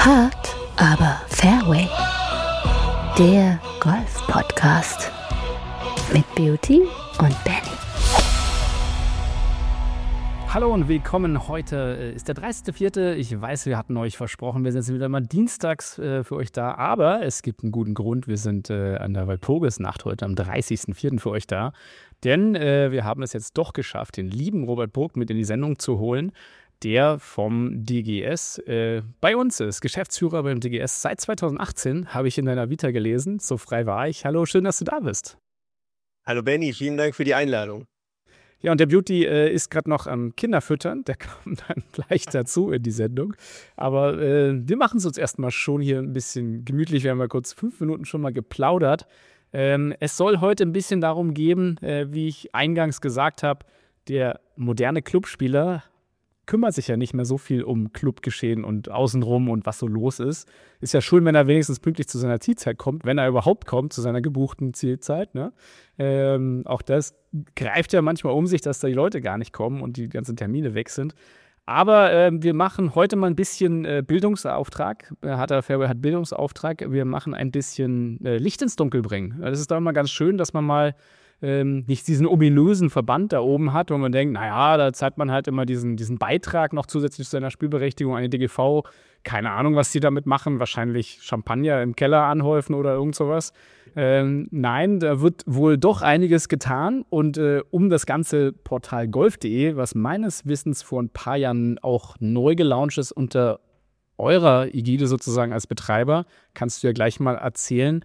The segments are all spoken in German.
Hard, aber Fairway. Der Golf-Podcast mit Beauty und Benny. Hallo und willkommen. Heute ist der 30.04. Ich weiß, wir hatten euch versprochen, wir sind jetzt wieder mal dienstags für euch da. Aber es gibt einen guten Grund. Wir sind an der Walpurgisnacht heute am 30.04. für euch da. Denn wir haben es jetzt doch geschafft, den lieben Robert Burg mit in die Sendung zu holen, der vom DGS bei uns ist. Geschäftsführer beim DGS seit 2018, habe ich in deiner Vita gelesen. So frei war ich. Hallo, schön, dass du da bist. Hallo Benny, vielen Dank für die Einladung. Ja, und der Beauty ist gerade noch am Kinderfüttern. Der kommt dann gleich dazu in die Sendung. Aber wir machen es uns erstmal schon hier ein bisschen gemütlich. Wir haben ja kurz 5 Minuten schon mal geplaudert. Es soll heute ein bisschen darum gehen, wie ich eingangs gesagt habe, der moderne Clubspieler kümmert sich ja nicht mehr so viel um Clubgeschehen und außenrum und was so los ist. Ist ja schön, wenn er wenigstens pünktlich zu seiner Zielzeit kommt, wenn er überhaupt kommt, zu seiner gebuchten Zielzeit. Ne? Auch das greift ja manchmal um sich, dass da die Leute gar nicht kommen und die ganzen Termine weg sind. Aber wir machen heute mal ein bisschen Bildungsauftrag. Fairway hat Bildungsauftrag. Wir machen ein bisschen Licht ins Dunkel bringen. Das ist doch mal ganz schön, dass man mal nicht diesen ominösen Verband da oben hat, wo man denkt, naja, da zahlt man halt immer diesen Beitrag noch zusätzlich zu seiner Spielberechtigung an die DGV. Keine Ahnung, was die damit machen. Wahrscheinlich Champagner im Keller anhäufen oder irgend sowas. Nein, da wird wohl doch einiges getan. Und um das ganze Portal golf.de, was meines Wissens vor ein paar Jahren auch neu gelauncht ist unter eurer Ägide sozusagen als Betreiber, kannst du ja gleich mal erzählen.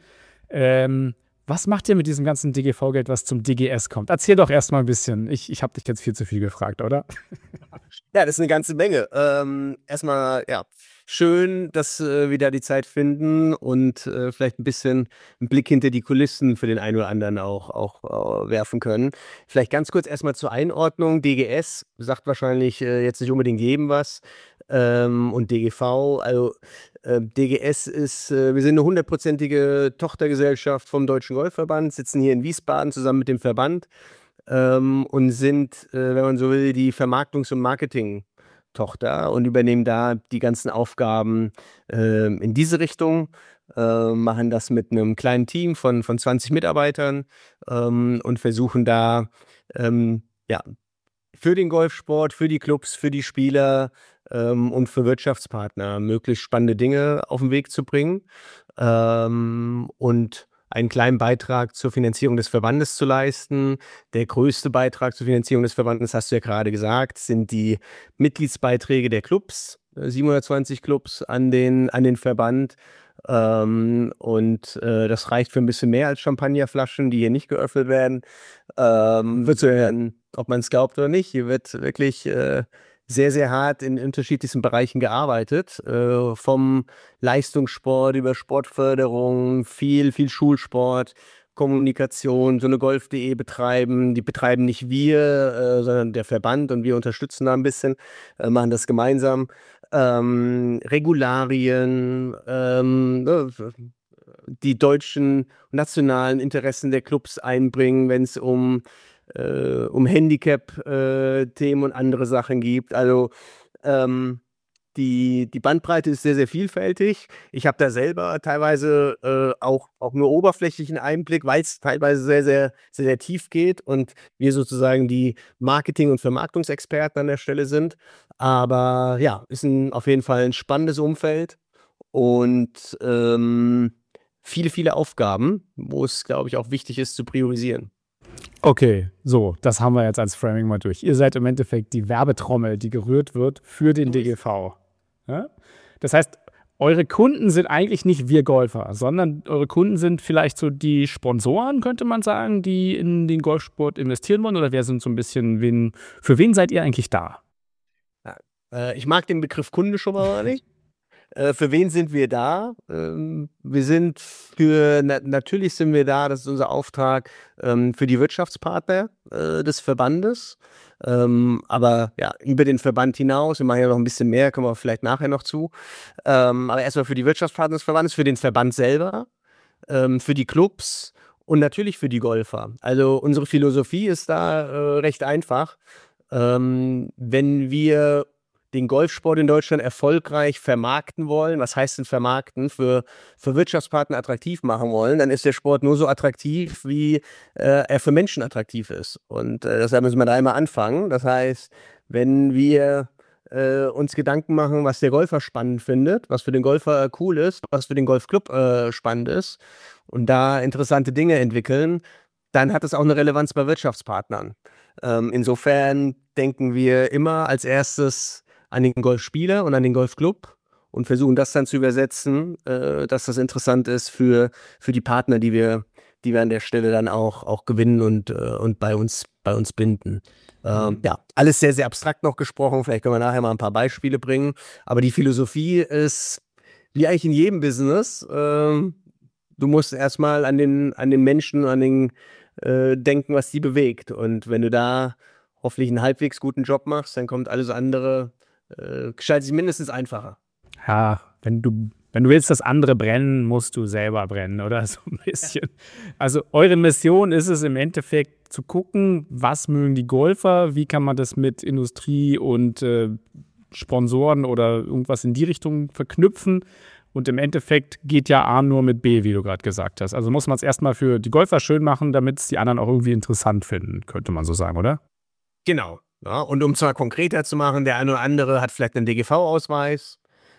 Was macht ihr mit diesem ganzen DGV-Geld, was zum DGS kommt? Erzähl doch erst mal ein bisschen. Ich habe dich jetzt viel zu viel gefragt, oder? Ja, das ist eine ganze Menge. Erstmal, ja, schön, dass wir da die Zeit finden und vielleicht ein bisschen einen Blick hinter die Kulissen für den einen oder anderen auch werfen können. Vielleicht ganz kurz erstmal zur Einordnung. DGS sagt wahrscheinlich jetzt nicht unbedingt jedem was. Und DGV, also DGS ist, wir sind eine 100%ige Tochtergesellschaft vom Deutschen Golfverband, sitzen hier in Wiesbaden zusammen mit dem Verband und sind, wenn man so will, die Vermarktungs- und Marketing-Tochter und übernehmen da die ganzen Aufgaben in diese Richtung, machen das mit einem kleinen Team von 20 Mitarbeitern und versuchen da ja, für den Golfsport, für die Clubs, für die Spieler und für Wirtschaftspartner möglichst spannende Dinge auf den Weg zu bringen und einen kleinen Beitrag zur Finanzierung des Verbandes zu leisten. Der größte Beitrag zur Finanzierung des Verbandes, hast du ja gerade gesagt, sind die Mitgliedsbeiträge der Clubs, 720 Clubs an den Verband. Das reicht für ein bisschen mehr als Champagnerflaschen, die hier nicht geöffnet werden. Wird so werden, ob man es glaubt oder nicht. Hier wird wirklich sehr, sehr hart in unterschiedlichsten Bereichen gearbeitet. Vom Leistungssport über Sportförderung, viel Schulsport, Kommunikation, so eine golf.de betreiben. Die betreiben nicht wir, sondern der Verband und wir unterstützen da ein bisschen, machen das gemeinsam. Regularien, die deutschen nationalen Interessen der Clubs einbringen, wenn es um Handicap-Themen und andere Sachen gibt. Also die Bandbreite ist sehr, sehr vielfältig. Ich habe da selber teilweise auch nur oberflächlichen Einblick, weil es teilweise sehr, sehr, sehr, sehr tief geht und wir sozusagen die Marketing- und Vermarktungsexperten an der Stelle sind. Aber ja, ist auf jeden Fall ein spannendes Umfeld und viele Aufgaben, wo es, glaube ich, auch wichtig ist zu priorisieren. Okay, so, das haben wir jetzt als Framing mal durch. Ihr seid im Endeffekt die Werbetrommel, die gerührt wird für den DGV. Ja? Das heißt, eure Kunden sind eigentlich nicht wir Golfer, sondern eure Kunden sind vielleicht so die Sponsoren, könnte man sagen, die in den Golfsport investieren wollen? Oder wer sind so ein bisschen, für wen seid ihr eigentlich da? Ich mag den Begriff Kunde schon mal nicht. Für wen sind wir da? Wir sind natürlich sind wir da, das ist unser Auftrag, für die Wirtschaftspartner des Verbandes. Aber ja, über den Verband hinaus, wir machen ja noch ein bisschen mehr, kommen wir vielleicht nachher noch zu. Aber erstmal für die Wirtschaftspartner des Verbandes, für den Verband selber, für die Clubs und natürlich für die Golfer. Also unsere Philosophie ist da recht einfach. Wenn wir den Golfsport in Deutschland erfolgreich vermarkten wollen, was heißt denn vermarkten, für Wirtschaftspartner attraktiv machen wollen, dann ist der Sport nur so attraktiv, wie er für Menschen attraktiv ist. Und deshalb müssen wir da einmal anfangen. Das heißt, wenn wir uns Gedanken machen, was der Golfer spannend findet, was für den Golfer cool ist, was für den Golfclub spannend ist und da interessante Dinge entwickeln, dann hat es auch eine Relevanz bei Wirtschaftspartnern. Insofern denken wir immer als erstes an den Golfspieler und an den Golfclub und versuchen das dann zu übersetzen, dass das interessant ist für die Partner, die wir an der Stelle dann auch gewinnen und bei uns binden. Ja, alles sehr, sehr abstrakt noch gesprochen. Vielleicht können wir nachher mal ein paar Beispiele bringen. Aber die Philosophie ist, wie eigentlich in jedem Business, du musst erstmal an den Menschen, denken, was die bewegt. Und wenn du da hoffentlich einen halbwegs guten Job machst, dann kommt alles andere, gestaltet sich mindestens einfacher. Ja, wenn du willst, dass andere brennen, musst du selber brennen, oder? So ein bisschen. Also eure Mission ist es im Endeffekt zu gucken, was mögen die Golfer, wie kann man das mit Industrie und Sponsoren oder irgendwas in die Richtung verknüpfen. Und im Endeffekt geht ja A nur mit B, wie du gerade gesagt hast. Also muss man es erstmal für die Golfer schön machen, damit es die anderen auch irgendwie interessant finden, könnte man so sagen, oder? Genau. Ja, und um es mal konkreter zu machen, der eine oder andere hat vielleicht einen DGV-Ausweis.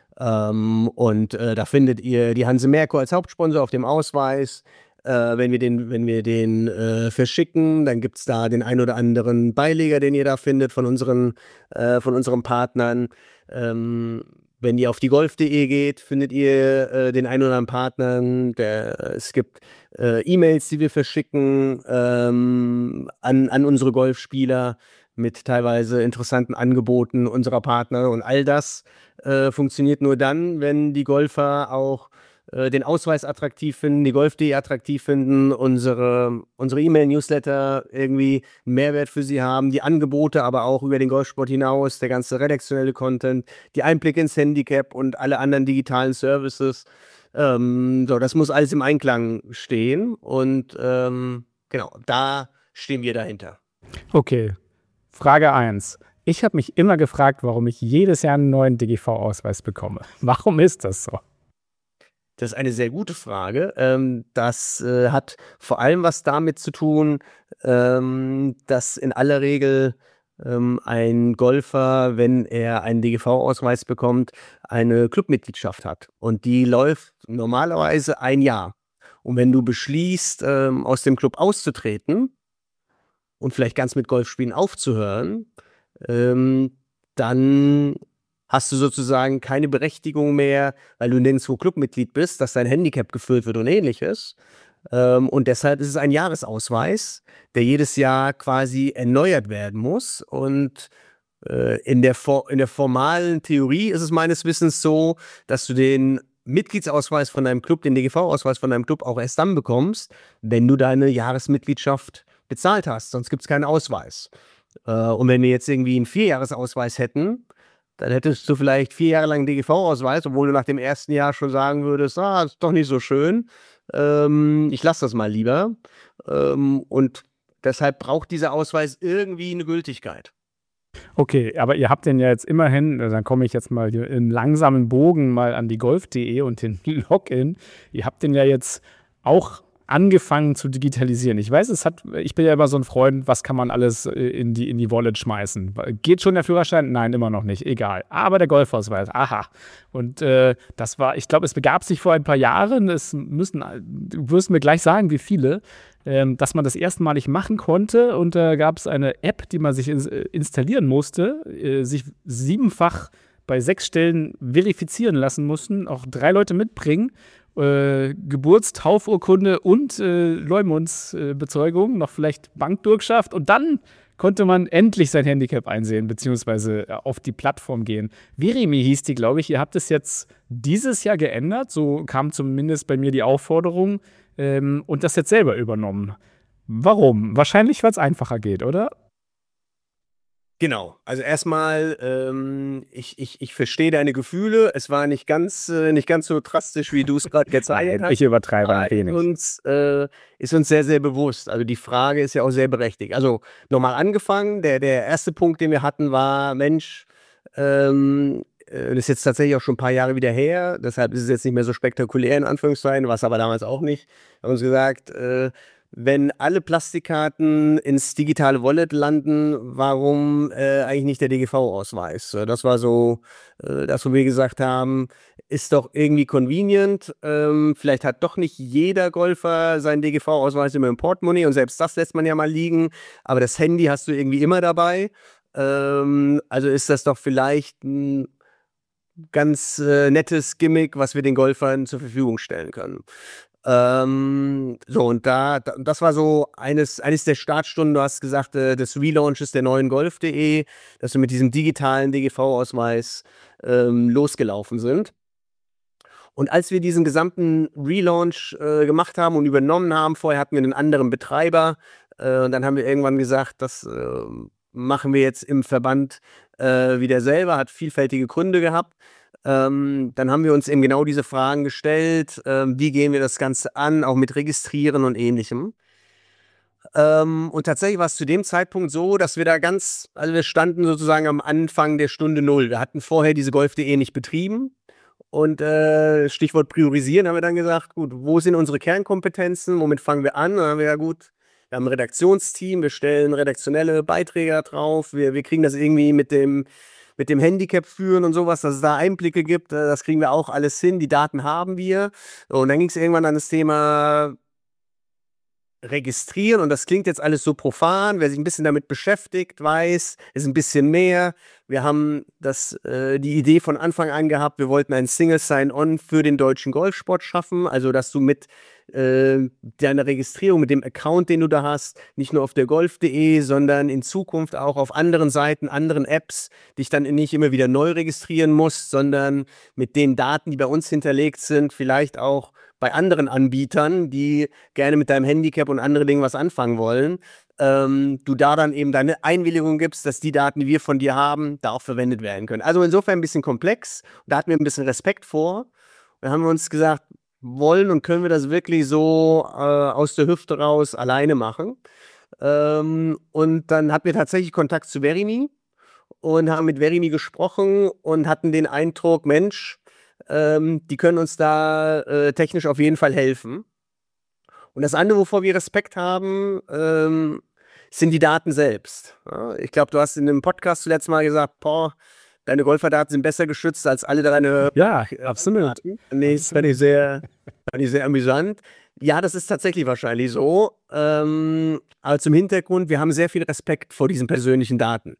Da findet ihr die Hanse Merkur als Hauptsponsor auf dem Ausweis. Wenn wir den verschicken, dann gibt es da den ein oder anderen Beileger, den ihr da findet von unseren Partnern. Wenn ihr auf die golf.de geht, findet ihr den ein oder anderen Partnern. Es gibt E-Mails, die wir verschicken an unsere Golfspieler mit teilweise interessanten Angeboten unserer Partner. Und all das funktioniert nur dann, wenn die Golfer auch den Ausweis attraktiv finden, die golf.de attraktiv finden, unsere E-Mail-Newsletter irgendwie einen Mehrwert für sie haben, die Angebote aber auch über den Golfsport hinaus, der ganze redaktionelle Content, die Einblicke ins Handicap und alle anderen digitalen Services. Das muss alles im Einklang stehen und genau, da stehen wir dahinter. Okay, Frage 1. Ich habe mich immer gefragt, warum ich jedes Jahr einen neuen DGV-Ausweis bekomme. Warum ist das so? Das ist eine sehr gute Frage. Das hat vor allem was damit zu tun, dass in aller Regel ein Golfer, wenn er einen DGV-Ausweis bekommt, eine Clubmitgliedschaft hat. Und die läuft normalerweise ein Jahr. Und wenn du beschließt, aus dem Club auszutreten und vielleicht ganz mit Golfspielen aufzuhören, dann hast du sozusagen keine Berechtigung mehr, weil du nirgendwo Clubmitglied bist, dass dein Handicap gefüllt wird und ähnliches. Und deshalb ist es ein Jahresausweis, der jedes Jahr quasi erneuert werden muss. Und in der formalen Theorie ist es meines Wissens so, dass du den Mitgliedsausweis von deinem Club, den DGV-Ausweis von deinem Club auch erst dann bekommst, wenn du deine Jahresmitgliedschaft bezahlt hast. Sonst gibt es keinen Ausweis. Und wenn wir jetzt irgendwie einen 4-Jahres-Ausweis hätten, dann hättest du vielleicht 4 Jahre lang einen DGV-Ausweis, obwohl du nach dem ersten Jahr schon sagen würdest, das ist doch nicht so schön, ich lasse das mal lieber. Und deshalb braucht dieser Ausweis irgendwie eine Gültigkeit. Okay, aber ihr habt den ja jetzt immerhin, dann komme ich jetzt mal hier im langsamen Bogen mal an die golf.de und den Login. Ihr habt den ja jetzt auch angefangen zu digitalisieren. Ich weiß, ich bin ja immer so ein Freund, was kann man alles in die Wallet schmeißen? Geht schon der Führerschein? Nein, immer noch nicht. Egal. Aber der Golfausweis, aha. Und ich glaube, es begab sich vor ein paar Jahren, du wirst mir gleich sagen, wie viele, dass man das erstmalig machen konnte. Und da gab es eine App, die man sich installieren musste, sich 7-fach bei 6 Stellen verifizieren lassen mussten, auch 3 Leute mitbringen. Geburtstaufurkunde und Leumundsbezeugung, noch vielleicht Bankbürgschaft und dann konnte man endlich sein Handicap einsehen, beziehungsweise auf die Plattform gehen. Virimi hieß die, glaube ich. Ihr habt es jetzt dieses Jahr geändert, so kam zumindest bei mir die Aufforderung und das jetzt selber übernommen. Warum? Wahrscheinlich, weil es einfacher geht, oder? Genau, also erstmal, ich verstehe deine Gefühle. Es war nicht ganz so drastisch, wie du es gerade gezeigt hast. Ich übertreibe ein wenig. Ist uns sehr, sehr bewusst. Also die Frage ist ja auch sehr berechtigt. Also nochmal angefangen, der erste Punkt, den wir hatten, war, Mensch, Das ist jetzt tatsächlich auch schon ein paar Jahre wieder her, deshalb ist es jetzt nicht mehr so spektakulär in Anführungszeichen, war es aber damals auch nicht. Wir haben uns gesagt, wenn alle Plastikkarten ins digitale Wallet landen, warum eigentlich nicht der DGV-Ausweis? Das war so, das, wo wir gesagt haben, ist doch irgendwie convenient. Vielleicht hat doch nicht jeder Golfer seinen DGV-Ausweis immer im Portemonnaie und selbst das lässt man ja mal liegen, aber das Handy hast du irgendwie immer dabei. Also ist das doch vielleicht ein ganz nettes Gimmick, was wir den Golfern zur Verfügung stellen können. So, und das war so eines der Startstunden, du hast gesagt, des Relaunches der neuen Golf.de, dass wir mit diesem digitalen DGV-Ausweis losgelaufen sind. Und als wir diesen gesamten Relaunch gemacht haben und übernommen haben, vorher hatten wir einen anderen Betreiber, und dann haben wir irgendwann gesagt, das machen wir jetzt im Verband wieder selber, hat vielfältige Gründe gehabt. Dann haben wir uns eben genau diese Fragen gestellt, wie gehen wir das Ganze an, auch mit Registrieren und Ähnlichem. Und tatsächlich war es zu dem Zeitpunkt so, dass wir also wir standen sozusagen am Anfang der Stunde Null. Wir hatten vorher diese Golf.de nicht betrieben. Und Stichwort priorisieren, haben wir dann gesagt, gut, wo sind unsere Kernkompetenzen, womit fangen wir an? Und dann haben wir ja gut, wir haben ein Redaktionsteam, wir stellen redaktionelle Beiträge da drauf, wir kriegen das irgendwie mit dem Handicap führen und sowas, dass es da Einblicke gibt, das kriegen wir auch alles hin, die Daten haben wir. Und dann ging es irgendwann an das Thema registrieren und das klingt jetzt alles so profan, wer sich ein bisschen damit beschäftigt, weiß, ist ein bisschen mehr. Wir haben die Idee von Anfang an gehabt, wir wollten ein Single Sign-On für den deutschen Golfsport schaffen, also dass du mit deiner Registrierung, mit dem Account, den du da hast, nicht nur auf der Golf.de, sondern in Zukunft auch auf anderen Seiten, anderen Apps, dich dann nicht immer wieder neu registrieren musst, sondern mit den Daten, die bei uns hinterlegt sind, vielleicht auch bei anderen Anbietern, die gerne mit deinem Handicap und andere Dinge was anfangen wollen, du da dann eben deine Einwilligung gibst, dass die Daten, die wir von dir haben, da auch verwendet werden können. Also insofern ein bisschen komplex. Da hatten wir ein bisschen Respekt vor. Dann haben wir uns gesagt, wollen und können wir das wirklich so aus der Hüfte raus alleine machen. Und dann hatten wir tatsächlich Kontakt zu Verimi und haben mit Verimi gesprochen und hatten den Eindruck, Mensch, die können uns da technisch auf jeden Fall helfen. Und das andere, wovor wir Respekt haben, sind die Daten selbst. Ja, ich glaube, du hast in einem Podcast zuletzt mal gesagt, boah, deine Golferdaten sind besser geschützt als alle deine. Ja, absolut. Nee, das fand ich sehr amüsant. Ja, das ist tatsächlich wahrscheinlich so. Aber zum Hintergrund, wir haben sehr viel Respekt vor diesen persönlichen Daten.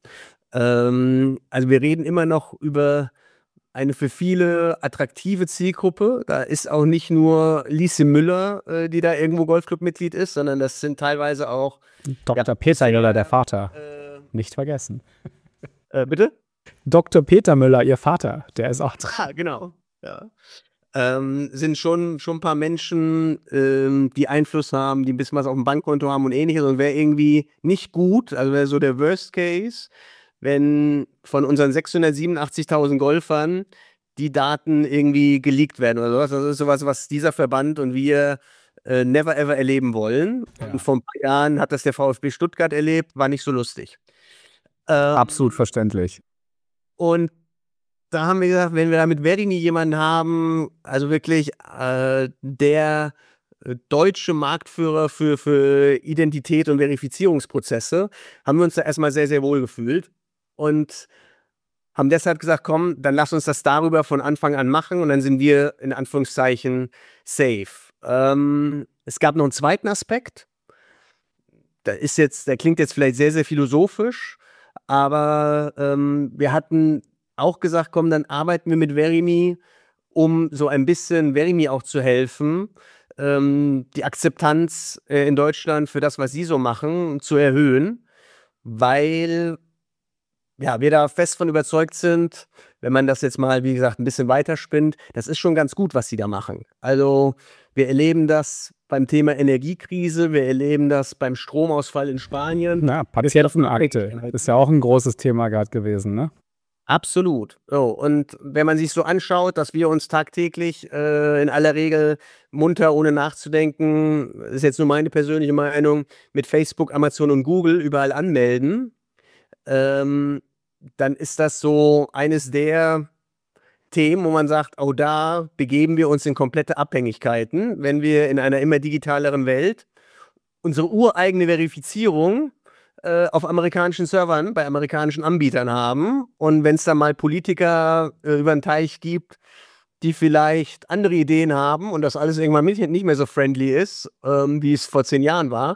Also wir reden immer noch über eine für viele attraktive Zielgruppe. Da ist auch nicht nur Lise Müller, die da irgendwo Golfclub-Mitglied ist, sondern das sind teilweise auch Dr. Peter Müller, der Vater. Nicht vergessen. Bitte? Dr. Peter Müller, ihr Vater, der ist auch dran. Ah, genau. Ja. Sind schon ein paar Menschen, die Einfluss haben, die ein bisschen was auf dem Bankkonto haben und ähnliches. Und wäre irgendwie nicht gut, also wäre so der Worst Case, wenn von unseren 687.000 Golfern die Daten irgendwie geleakt werden oder sowas. Das ist sowas, was dieser Verband und wir never ever erleben wollen. Ja. Und vor ein paar Jahren hat das der VfB Stuttgart erlebt, war nicht so lustig. Absolut verständlich. Und da haben wir gesagt, wenn wir da mit Verimi jemanden haben, also wirklich der deutsche Marktführer für Identität und Verifizierungsprozesse, haben wir uns da erstmal sehr, sehr wohl gefühlt und haben deshalb gesagt, komm, dann lass uns das darüber von Anfang an machen und dann sind wir in Anführungszeichen safe. Es gab noch einen zweiten Aspekt, der klingt jetzt vielleicht sehr, sehr philosophisch, aber wir hatten auch gesagt, komm, dann arbeiten wir mit Verimi, um so ein bisschen Verimi auch zu helfen, die Akzeptanz in Deutschland für das, was sie so machen, zu erhöhen, weil ja, wir da fest von überzeugt sind, wenn man das jetzt mal, wie gesagt, ein bisschen weiterspinnt, das ist schon ganz gut, was sie da machen. Also wir erleben das beim Thema Energiekrise, wir erleben das beim Stromausfall in Spanien. Na, Patientenakte ist ja auch ein großes Thema gerade gewesen, ne? Absolut. So, und wenn man sich so anschaut, dass wir uns tagtäglich in aller Regel munter, ohne nachzudenken, ist jetzt nur meine persönliche Meinung, mit Facebook, Amazon und Google überall anmelden, dann ist das so eines der Themen, wo man sagt, oh, da begeben wir uns in komplette Abhängigkeiten, wenn wir in einer immer digitaleren Welt unsere ureigene Verifizierung auf amerikanischen Servern, bei amerikanischen Anbietern haben. Und wenn es dann mal Politiker über den Teich gibt, die vielleicht andere Ideen haben und das alles irgendwann nicht mehr so friendly ist, wie es vor 10 Jahren war,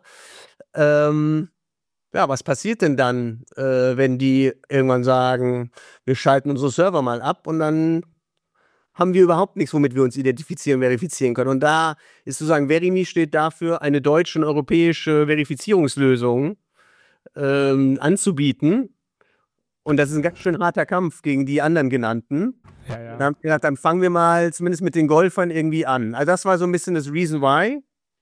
ja, was passiert denn dann, wenn die irgendwann sagen, wir schalten unsere Server mal ab und dann haben wir überhaupt nichts, womit wir uns identifizieren, verifizieren können. Und da ist sozusagen, Verimi steht dafür, eine deutsche und europäische Verifizierungslösung anzubieten. Und das ist ein ganz schön harter Kampf gegen die anderen genannten. Ja. Dann haben wir gedacht, dann fangen wir mal zumindest mit den Golfern irgendwie an. Also das war so ein bisschen das Reason Why.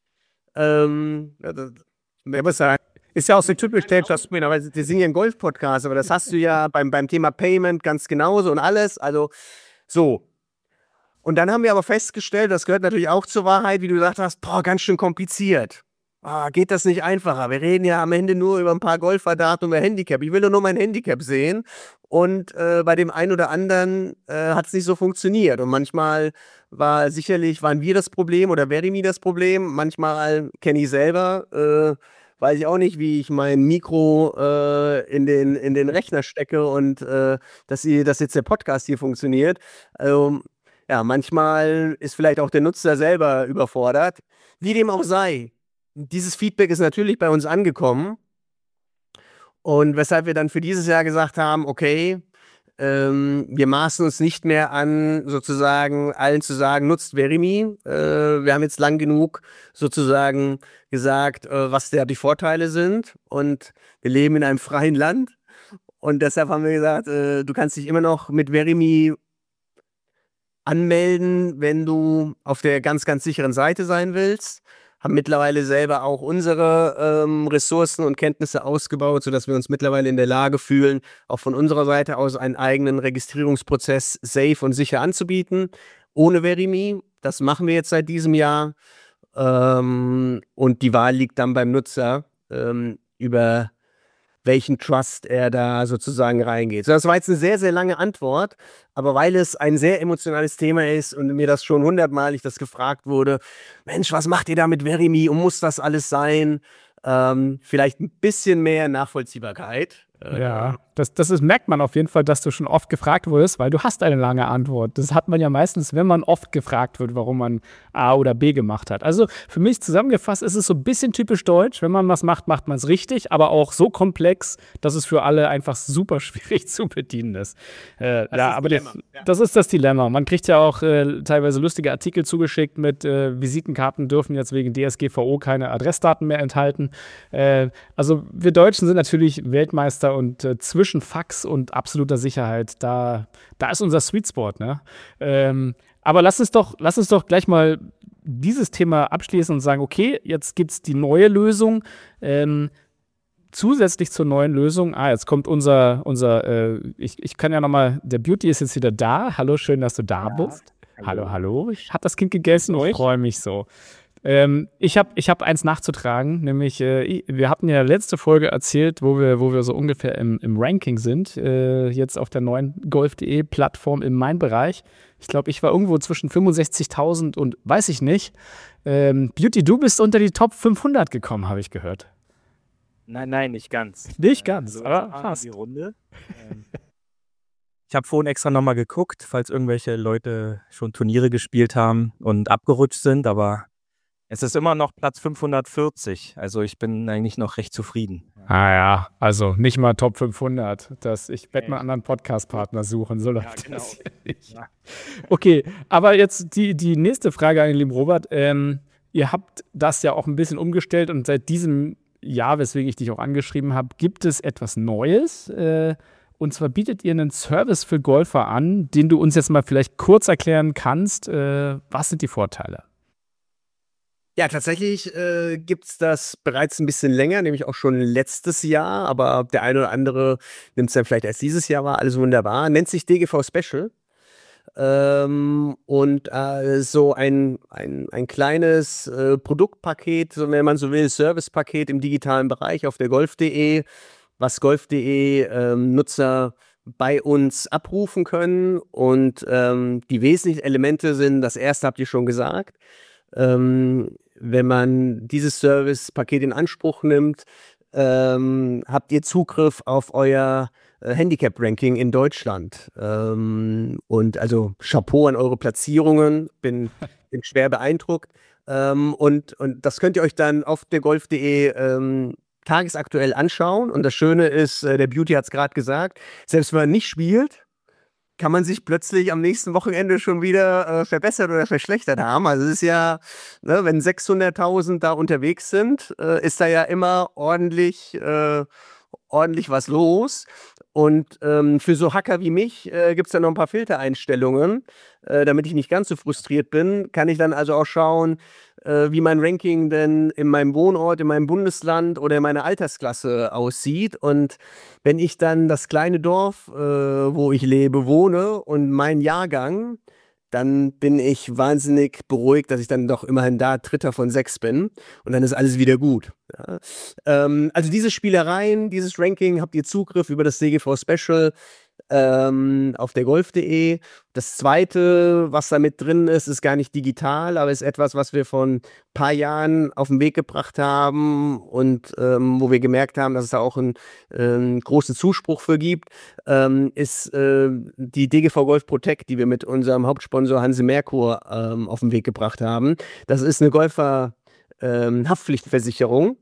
Ist ja auch so typisch Stage-Spin, aber wir sind ja ein Golf-Podcast, aber das hast du ja beim Thema Payment ganz genauso und alles. Also so. Und dann haben wir aber festgestellt, das gehört natürlich auch zur Wahrheit, wie du gesagt hast, boah, ganz schön kompliziert. Geht das nicht einfacher? Wir reden ja am Ende nur über ein paar Golferdaten über Handicap. Ich will doch nur mein Handicap sehen. Und bei dem einen oder anderen hat es nicht so funktioniert. Und manchmal waren wir das Problem oder Verimi das Problem. Manchmal kenne ich selber, weiß ich auch nicht, wie ich mein Mikro in den Rechner stecke und dass jetzt der Podcast hier funktioniert. Ja, manchmal ist vielleicht auch der Nutzer selber überfordert. Wie dem auch sei. Dieses Feedback ist natürlich bei uns angekommen. Und weshalb wir dann für dieses Jahr gesagt haben, okay, wir maßen uns nicht mehr an, sozusagen allen zu sagen, nutzt Verimi. Wir haben jetzt lang genug sozusagen gesagt, was da die Vorteile sind. Und wir leben in einem freien Land. Und deshalb haben wir gesagt, du kannst dich immer noch mit Verimi anmelden, wenn du auf der ganz, ganz sicheren Seite sein willst. Haben mittlerweile selber auch unsere Ressourcen und Kenntnisse ausgebaut, sodass wir uns mittlerweile in der Lage fühlen, auch von unserer Seite aus einen eigenen Registrierungsprozess safe und sicher anzubieten, ohne Verimi. Das machen wir jetzt seit diesem Jahr. Und die Wahl liegt dann beim Nutzer, über welchen Trust er da sozusagen reingeht. So, das war jetzt eine sehr, sehr lange Antwort, aber weil es ein sehr emotionales Thema ist und mir das schon 100-mal das gefragt wurde, Mensch, was macht ihr da mit Verimi und muss das alles sein? Vielleicht ein bisschen mehr Nachvollziehbarkeit. Ja, merkt man auf jeden Fall, dass du schon oft gefragt wurdest, weil du hast eine lange Antwort. Das hat man ja meistens, wenn man oft gefragt wird, warum man A oder B gemacht hat. Also für mich zusammengefasst ist es so ein bisschen typisch deutsch. Wenn man was macht, macht man es richtig, aber auch so komplex, dass es für alle einfach super schwierig zu bedienen ist. Das ist das Dilemma. Man kriegt ja auch teilweise lustige Artikel zugeschickt mit Visitenkarten dürfen jetzt wegen DSGVO keine Adressdaten mehr enthalten. Also wir Deutschen sind natürlich Weltmeister und zwischen Fax und absoluter Sicherheit, da ist unser Sweet Spot, ne? Aber lass uns doch gleich mal dieses Thema abschließen und sagen, okay, jetzt gibt es die neue Lösung. Zusätzlich zur neuen Lösung, jetzt kommt ich kann ja nochmal, der Beauty ist jetzt wieder da. Hallo, schön, dass du da bist. Hallo. Hat das Kind gegessen? Ich freue mich so. Ich hab eins nachzutragen, nämlich wir hatten ja letzte Folge erzählt, wo wir so ungefähr im Ranking sind, jetzt auf der neuen golf.de Plattform im Main-Bereich. Ich glaube, ich war irgendwo zwischen 65.000 und weiß ich nicht. Beauty, du bist unter die Top 500 gekommen, habe ich gehört. Nein, nicht ganz. Nicht ganz, Also aber fast. die Runde. Ich habe vorhin extra nochmal geguckt, falls irgendwelche Leute schon Turniere gespielt haben und abgerutscht sind, aber es ist immer noch Platz 540, also ich bin eigentlich noch recht zufrieden. Ja, also nicht mal Top 500. Ich werde mal einen anderen Podcast-Partner suchen, so läuft das hier nicht. Ja. Okay, aber jetzt die nächste Frage an den lieben Robert. Ihr habt das ja auch ein bisschen umgestellt und seit diesem Jahr, weswegen ich dich auch angeschrieben habe, gibt es etwas Neues. Und zwar bietet ihr einen Service für Golfer an, den du uns jetzt mal vielleicht kurz erklären kannst. Was sind die Vorteile? Ja, tatsächlich gibt es das bereits ein bisschen länger, nämlich auch schon letztes Jahr, aber der eine oder andere nimmt es dann vielleicht als dieses Jahr war, alles wunderbar. Nennt sich DGV Special. Und so ein kleines Produktpaket, so wenn man so will, Servicepaket im digitalen Bereich auf der golf.de, was golf.de Nutzer bei uns abrufen können. Und die wesentlichen Elemente sind, das erste habt ihr schon gesagt, wenn man dieses Service-Paket in Anspruch nimmt, habt ihr Zugriff auf euer Handicap-Ranking in Deutschland. Und also Chapeau an eure Platzierungen, bin schwer beeindruckt. Und das könnt ihr euch dann auf der golf.de tagesaktuell anschauen. Und das Schöne ist, der Beauty hat es gerade gesagt, selbst wenn man nicht spielt, kann man sich plötzlich am nächsten Wochenende schon wieder verbessert oder verschlechtert haben. Also es ist ja, ne, wenn 600.000 da unterwegs sind, ist da ja immer ordentlich was los. Und für so Hacker wie mich gibt es da noch ein paar Filtereinstellungen, damit ich nicht ganz so frustriert bin. Kann ich dann also auch schauen, wie mein Ranking denn in meinem Wohnort, in meinem Bundesland oder in meiner Altersklasse aussieht. Und wenn ich dann das kleine Dorf, wo ich lebe, wohne und mein Jahrgang, dann bin ich wahnsinnig beruhigt, dass ich dann doch immerhin da Dritter von 6 bin und dann ist alles wieder gut. Ja. Also diese Spielereien, dieses Ranking habt ihr Zugriff über das DGV Special auf der golf.de. Das zweite, was da mit drin ist, ist gar nicht digital, aber ist etwas, was wir vor ein paar Jahren auf den Weg gebracht haben und wo wir gemerkt haben, dass es da auch einen großen Zuspruch für gibt, ist die DGV Golf Protect, die wir mit unserem Hauptsponsor Hanse Merkur auf den Weg gebracht haben. Das ist eine Golfer-Haftpflichtversicherung.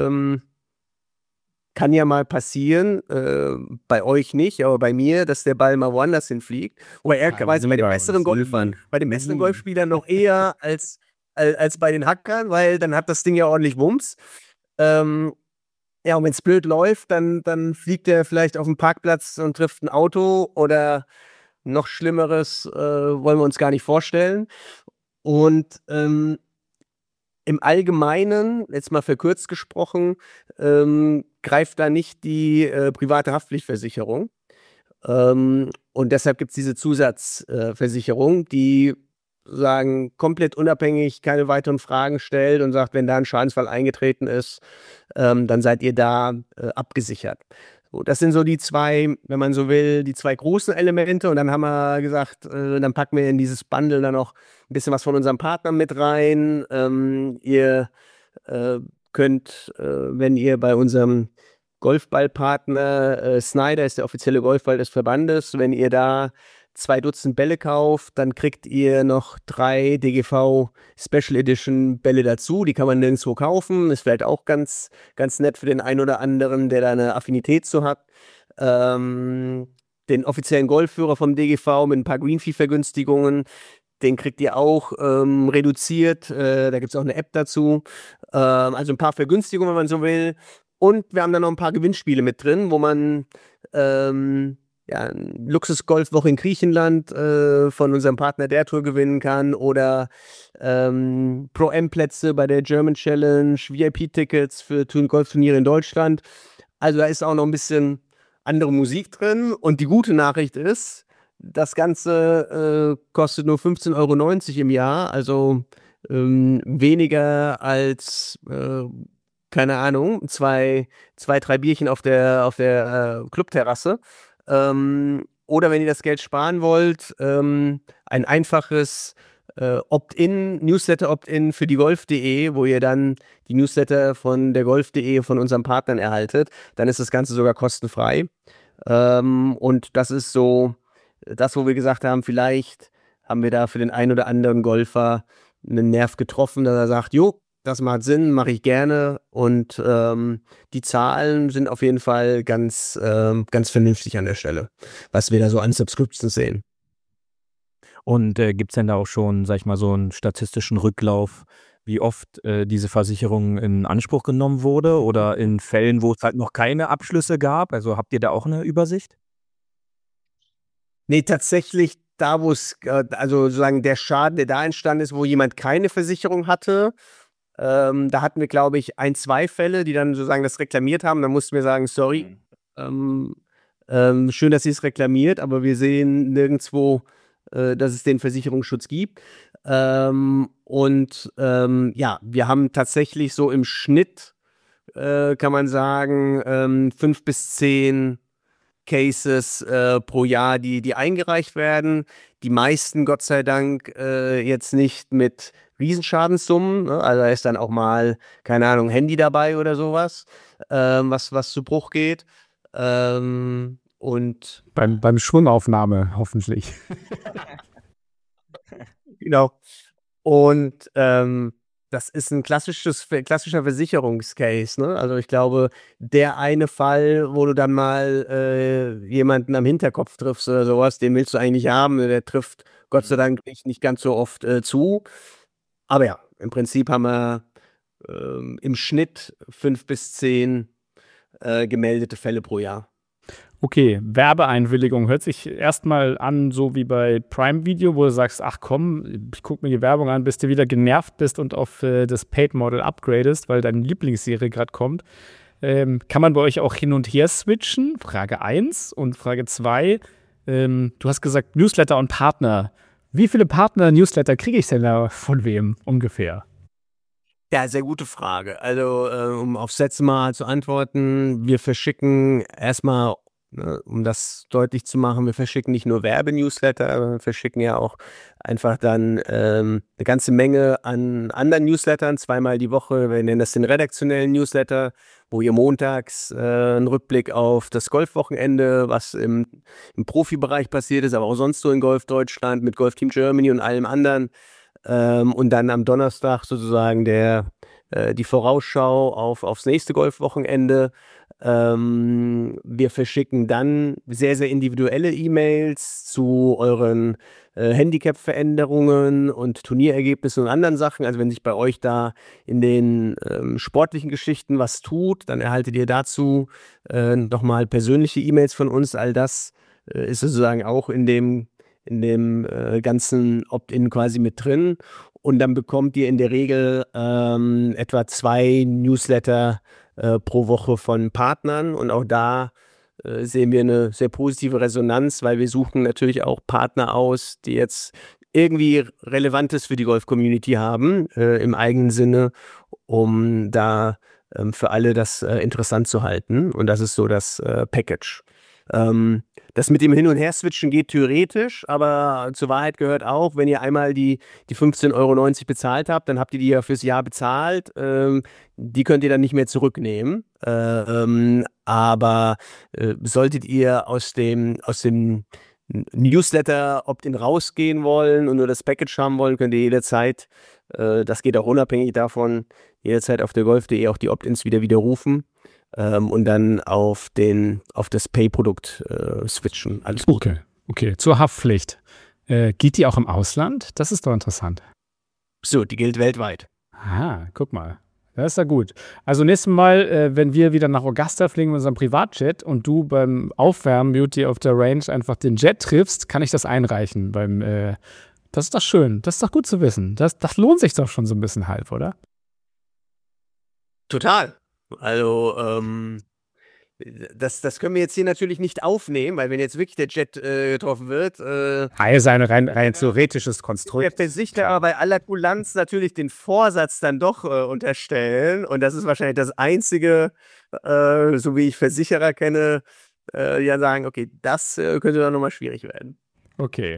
Kann ja mal passieren, bei euch nicht, aber bei mir, dass der Ball mal woanders hinfliegt. Wobei ehrlicherweise bei den besseren Golfern, bei den besseren Golfspielern noch eher als bei den Hackern, weil dann hat das Ding ja ordentlich Wumms. Ja, und wenn es blöd läuft, dann fliegt er vielleicht auf den Parkplatz und trifft ein Auto oder noch Schlimmeres wollen wir uns gar nicht vorstellen. Und im Allgemeinen, jetzt mal verkürzt gesprochen, greift da nicht die private Haftpflichtversicherung. Und deshalb gibt es diese Zusatzversicherung, die sagen, komplett unabhängig, keine weiteren Fragen stellt und sagt, wenn da ein Schadensfall eingetreten ist, dann seid ihr da abgesichert. So, das sind so die zwei, wenn man so will, die zwei großen Elemente. Und dann haben wir gesagt, dann packen wir in dieses Bundle dann noch ein bisschen was von unserem Partner mit rein. Ihr könnt, wenn ihr bei unserem Golfballpartner Snyder ist der offizielle Golfball des Verbandes, wenn ihr da 2 Dutzend Bälle kauft, dann kriegt ihr noch 3 DGV Special Edition Bälle dazu. Die kann man nirgendwo kaufen. Ist vielleicht auch ganz, ganz nett für den einen oder anderen, der da eine Affinität zu hat. Den offiziellen Golfführer vom DGV mit ein paar Greenfee-Vergünstigungen, den kriegt ihr auch reduziert. Da gibt es auch eine App dazu. Also ein paar Vergünstigungen, wenn man so will. Und wir haben da noch ein paar Gewinnspiele mit drin, wo man Luxus-Golfwoche in Griechenland von unserem Partner der Tour gewinnen kann oder Pro-M-Plätze bei der German Challenge, VIP-Tickets für Golfturniere in Deutschland. Also da ist auch noch ein bisschen andere Musik drin. Und die gute Nachricht ist, das Ganze kostet nur 15,90 € im Jahr, also weniger als keine Ahnung, 2, 3 Bierchen auf der Clubterrasse. Oder wenn ihr das Geld sparen wollt, ein einfaches Newsletter-Opt-in für die golf.de, wo ihr dann die Newsletter von der golf.de von unseren Partnern erhaltet, dann ist das Ganze sogar kostenfrei. Und das ist so das, wo wir gesagt haben, vielleicht haben wir da für den einen oder anderen Golfer einen Nerv getroffen, dass er sagt, jo, das macht Sinn, mache ich gerne und die Zahlen sind auf jeden Fall ganz vernünftig an der Stelle, was wir da so an Subscriptions sehen. Und gibt es denn da auch schon, sag ich mal, so einen statistischen Rücklauf, wie oft diese Versicherung in Anspruch genommen wurde oder in Fällen, wo es halt noch keine Abschlüsse gab? Also habt ihr da auch eine Übersicht? Nee, tatsächlich da, wo es, also sozusagen der Schaden, der da entstanden ist, wo jemand keine Versicherung hatte, da hatten wir, glaube ich, 1, 2 Fälle, die dann sozusagen das reklamiert haben. Da mussten wir sagen, sorry, schön, dass sie es reklamiert, aber wir sehen nirgendwo, dass es den Versicherungsschutz gibt. Ja, wir haben tatsächlich so im Schnitt, kann man sagen, 5 bis 10 Cases pro Jahr, die eingereicht werden. Die meisten, Gott sei Dank, jetzt nicht mit Riesenschadensummen. Ne? Also da ist dann auch mal, keine Ahnung, Handy dabei oder sowas, was zu Bruch geht. Und Beim Schwungaufnahme hoffentlich. genau. Und das ist ein klassischer Versicherungscase. Ne? Also ich glaube, der eine Fall, wo du dann mal jemanden am Hinterkopf triffst oder sowas, den willst du eigentlich haben. Der trifft Gott sei Dank nicht ganz so oft zu. Aber ja, im Prinzip haben wir im Schnitt 5 bis 10 gemeldete Fälle pro Jahr. Okay, Werbeeinwilligung hört sich erstmal an, so wie bei Prime Video, wo du sagst, ach komm, ich gucke mir die Werbung an, bis du wieder genervt bist und auf das Paid-Model upgradest, weil deine Lieblingsserie gerade kommt. Kann man bei euch auch hin und her switchen? Frage 1 und Frage 2. Du hast gesagt Newsletter und Partner. Wie viele Partner-Newsletter kriege ich denn da von wem ungefähr? Ja, sehr gute Frage. Also, um aufs letzte Mal zu antworten, wir verschicken erstmal, ne, um das deutlich zu machen, wir verschicken nicht nur Werbenewsletter, aber wir verschicken ja auch einfach dann eine ganze Menge an anderen Newslettern, 2-mal die Woche. Wir nennen das den redaktionellen Newsletter, wo ihr montags einen Rückblick auf das Golfwochenende, was im Profibereich passiert ist, aber auch sonst so in Golf Deutschland mit Golf Team Germany und allem anderen. Und dann am Donnerstag sozusagen die Vorausschau aufs nächste Golfwochenende. Wir verschicken dann sehr, sehr individuelle E-Mails zu euren Handicap-Veränderungen und Turnierergebnissen und anderen Sachen. Also wenn sich bei euch da in den sportlichen Geschichten was tut, dann erhaltet ihr dazu nochmal persönliche E-Mails von uns. All das ist sozusagen auch in dem ganzen Opt-in quasi mit drin. Und dann bekommt ihr in der Regel etwa 2 Newsletter pro Woche von Partnern. Und auch da sehen wir eine sehr positive Resonanz, weil wir suchen natürlich auch Partner aus, die jetzt irgendwie Relevantes für die Golf-Community haben, im eigenen Sinne, um da für alle das interessant zu halten. Und das ist so das Package. Das mit dem Hin- und Her-Switchen geht theoretisch, aber zur Wahrheit gehört auch, wenn ihr einmal die 15,90 € bezahlt habt, dann habt ihr die ja fürs Jahr bezahlt. Die könnt ihr dann nicht mehr zurücknehmen. Aber solltet ihr aus dem Newsletter Opt-in rausgehen wollen und nur das Package haben wollen, könnt ihr jederzeit, das geht auch unabhängig davon, jederzeit auf der golf.de auch die Opt-ins wieder widerrufen. Und dann auf das Pay-Produkt switchen. Alles gut. Okay. Zur Haftpflicht. Gilt die auch im Ausland? Das ist doch interessant. So, die gilt weltweit. Ah, guck mal. Das ist ja gut. Also nächstes Mal, wenn wir wieder nach Augusta fliegen mit unserem Privatjet und du beim Aufwärmen Beauty of the Range einfach den Jet triffst, kann ich das einreichen. Das ist doch schön. Das ist doch gut zu wissen. Das lohnt sich doch schon so ein bisschen halb, oder? Total. Also, das können wir jetzt hier natürlich nicht aufnehmen, weil wenn jetzt wirklich der Jet getroffen wird. Ist ein rein theoretisches Konstrukt. Der Versicherer bei aller Kulanz natürlich den Vorsatz dann doch unterstellen. Und das ist wahrscheinlich das Einzige, so wie ich Versicherer kenne, die dann sagen, okay, das könnte dann nochmal schwierig werden. Okay.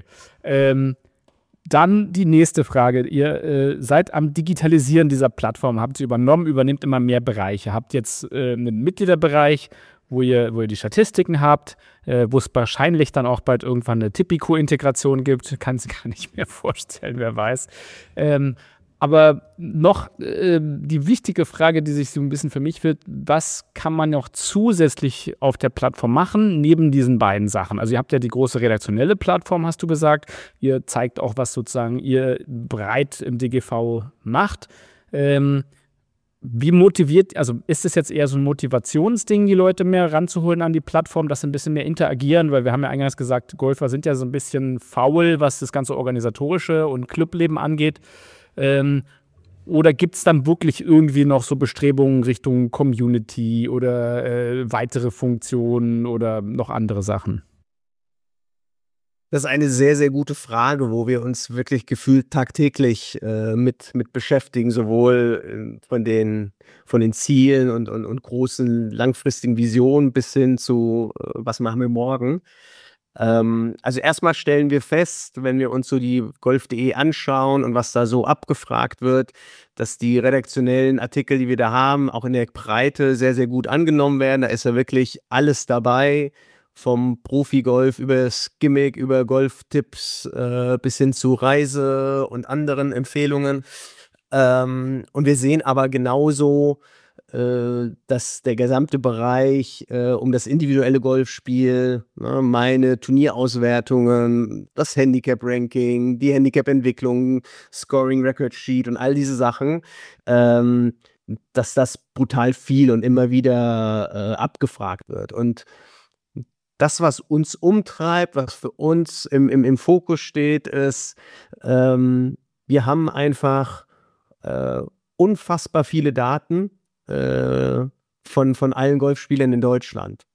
Dann die nächste Frage. Ihr seid am Digitalisieren dieser Plattform, habt sie übernommen, übernehmt immer mehr Bereiche. Habt jetzt einen Mitgliederbereich, wo ihr die Statistiken habt, wo es wahrscheinlich dann auch bald irgendwann eine Tipico-Integration gibt. Kann es gar nicht mehr vorstellen, wer weiß. Aber noch die wichtige Frage, die sich so ein bisschen für mich wird, was kann man noch zusätzlich auf der Plattform machen, neben diesen beiden Sachen? Also ihr habt ja die große redaktionelle Plattform, hast du gesagt. Ihr zeigt auch, was sozusagen ihr breit im DGV macht. Wie motiviert, also ist es jetzt eher so ein Motivationsding, die Leute mehr ranzuholen an die Plattform, dass sie ein bisschen mehr interagieren? Weil wir haben ja eingangs gesagt, Golfer sind ja so ein bisschen faul, was das ganze Organisatorische und Clubleben angeht. Oder gibt es dann wirklich irgendwie noch so Bestrebungen Richtung Community oder weitere Funktionen oder noch andere Sachen? Das ist eine sehr, sehr gute Frage, wo wir uns wirklich gefühlt tagtäglich mit beschäftigen, sowohl von den Zielen und großen langfristigen Visionen bis hin zu, was machen wir morgen. Also erstmal stellen wir fest, wenn wir uns so die golf.de anschauen und was da so abgefragt wird, dass die redaktionellen Artikel, die wir da haben, auch in der Breite sehr, sehr gut angenommen werden. Da ist ja wirklich alles dabei, vom Profi-Golf über das Gimmick, über Golftipps bis hin zu Reise und anderen Empfehlungen. Und wir sehen aber genauso, dass der gesamte Bereich um das individuelle Golfspiel, ne, meine Turnierauswertungen, das Handicap-Ranking, die Handicap-Entwicklung, Scoring-Record-Sheet und all diese Sachen, dass das brutal viel und immer wieder abgefragt wird. Und das, was uns umtreibt, was für uns im Fokus steht, ist, wir haben einfach unfassbar viele Daten von allen Golfspielern in Deutschland.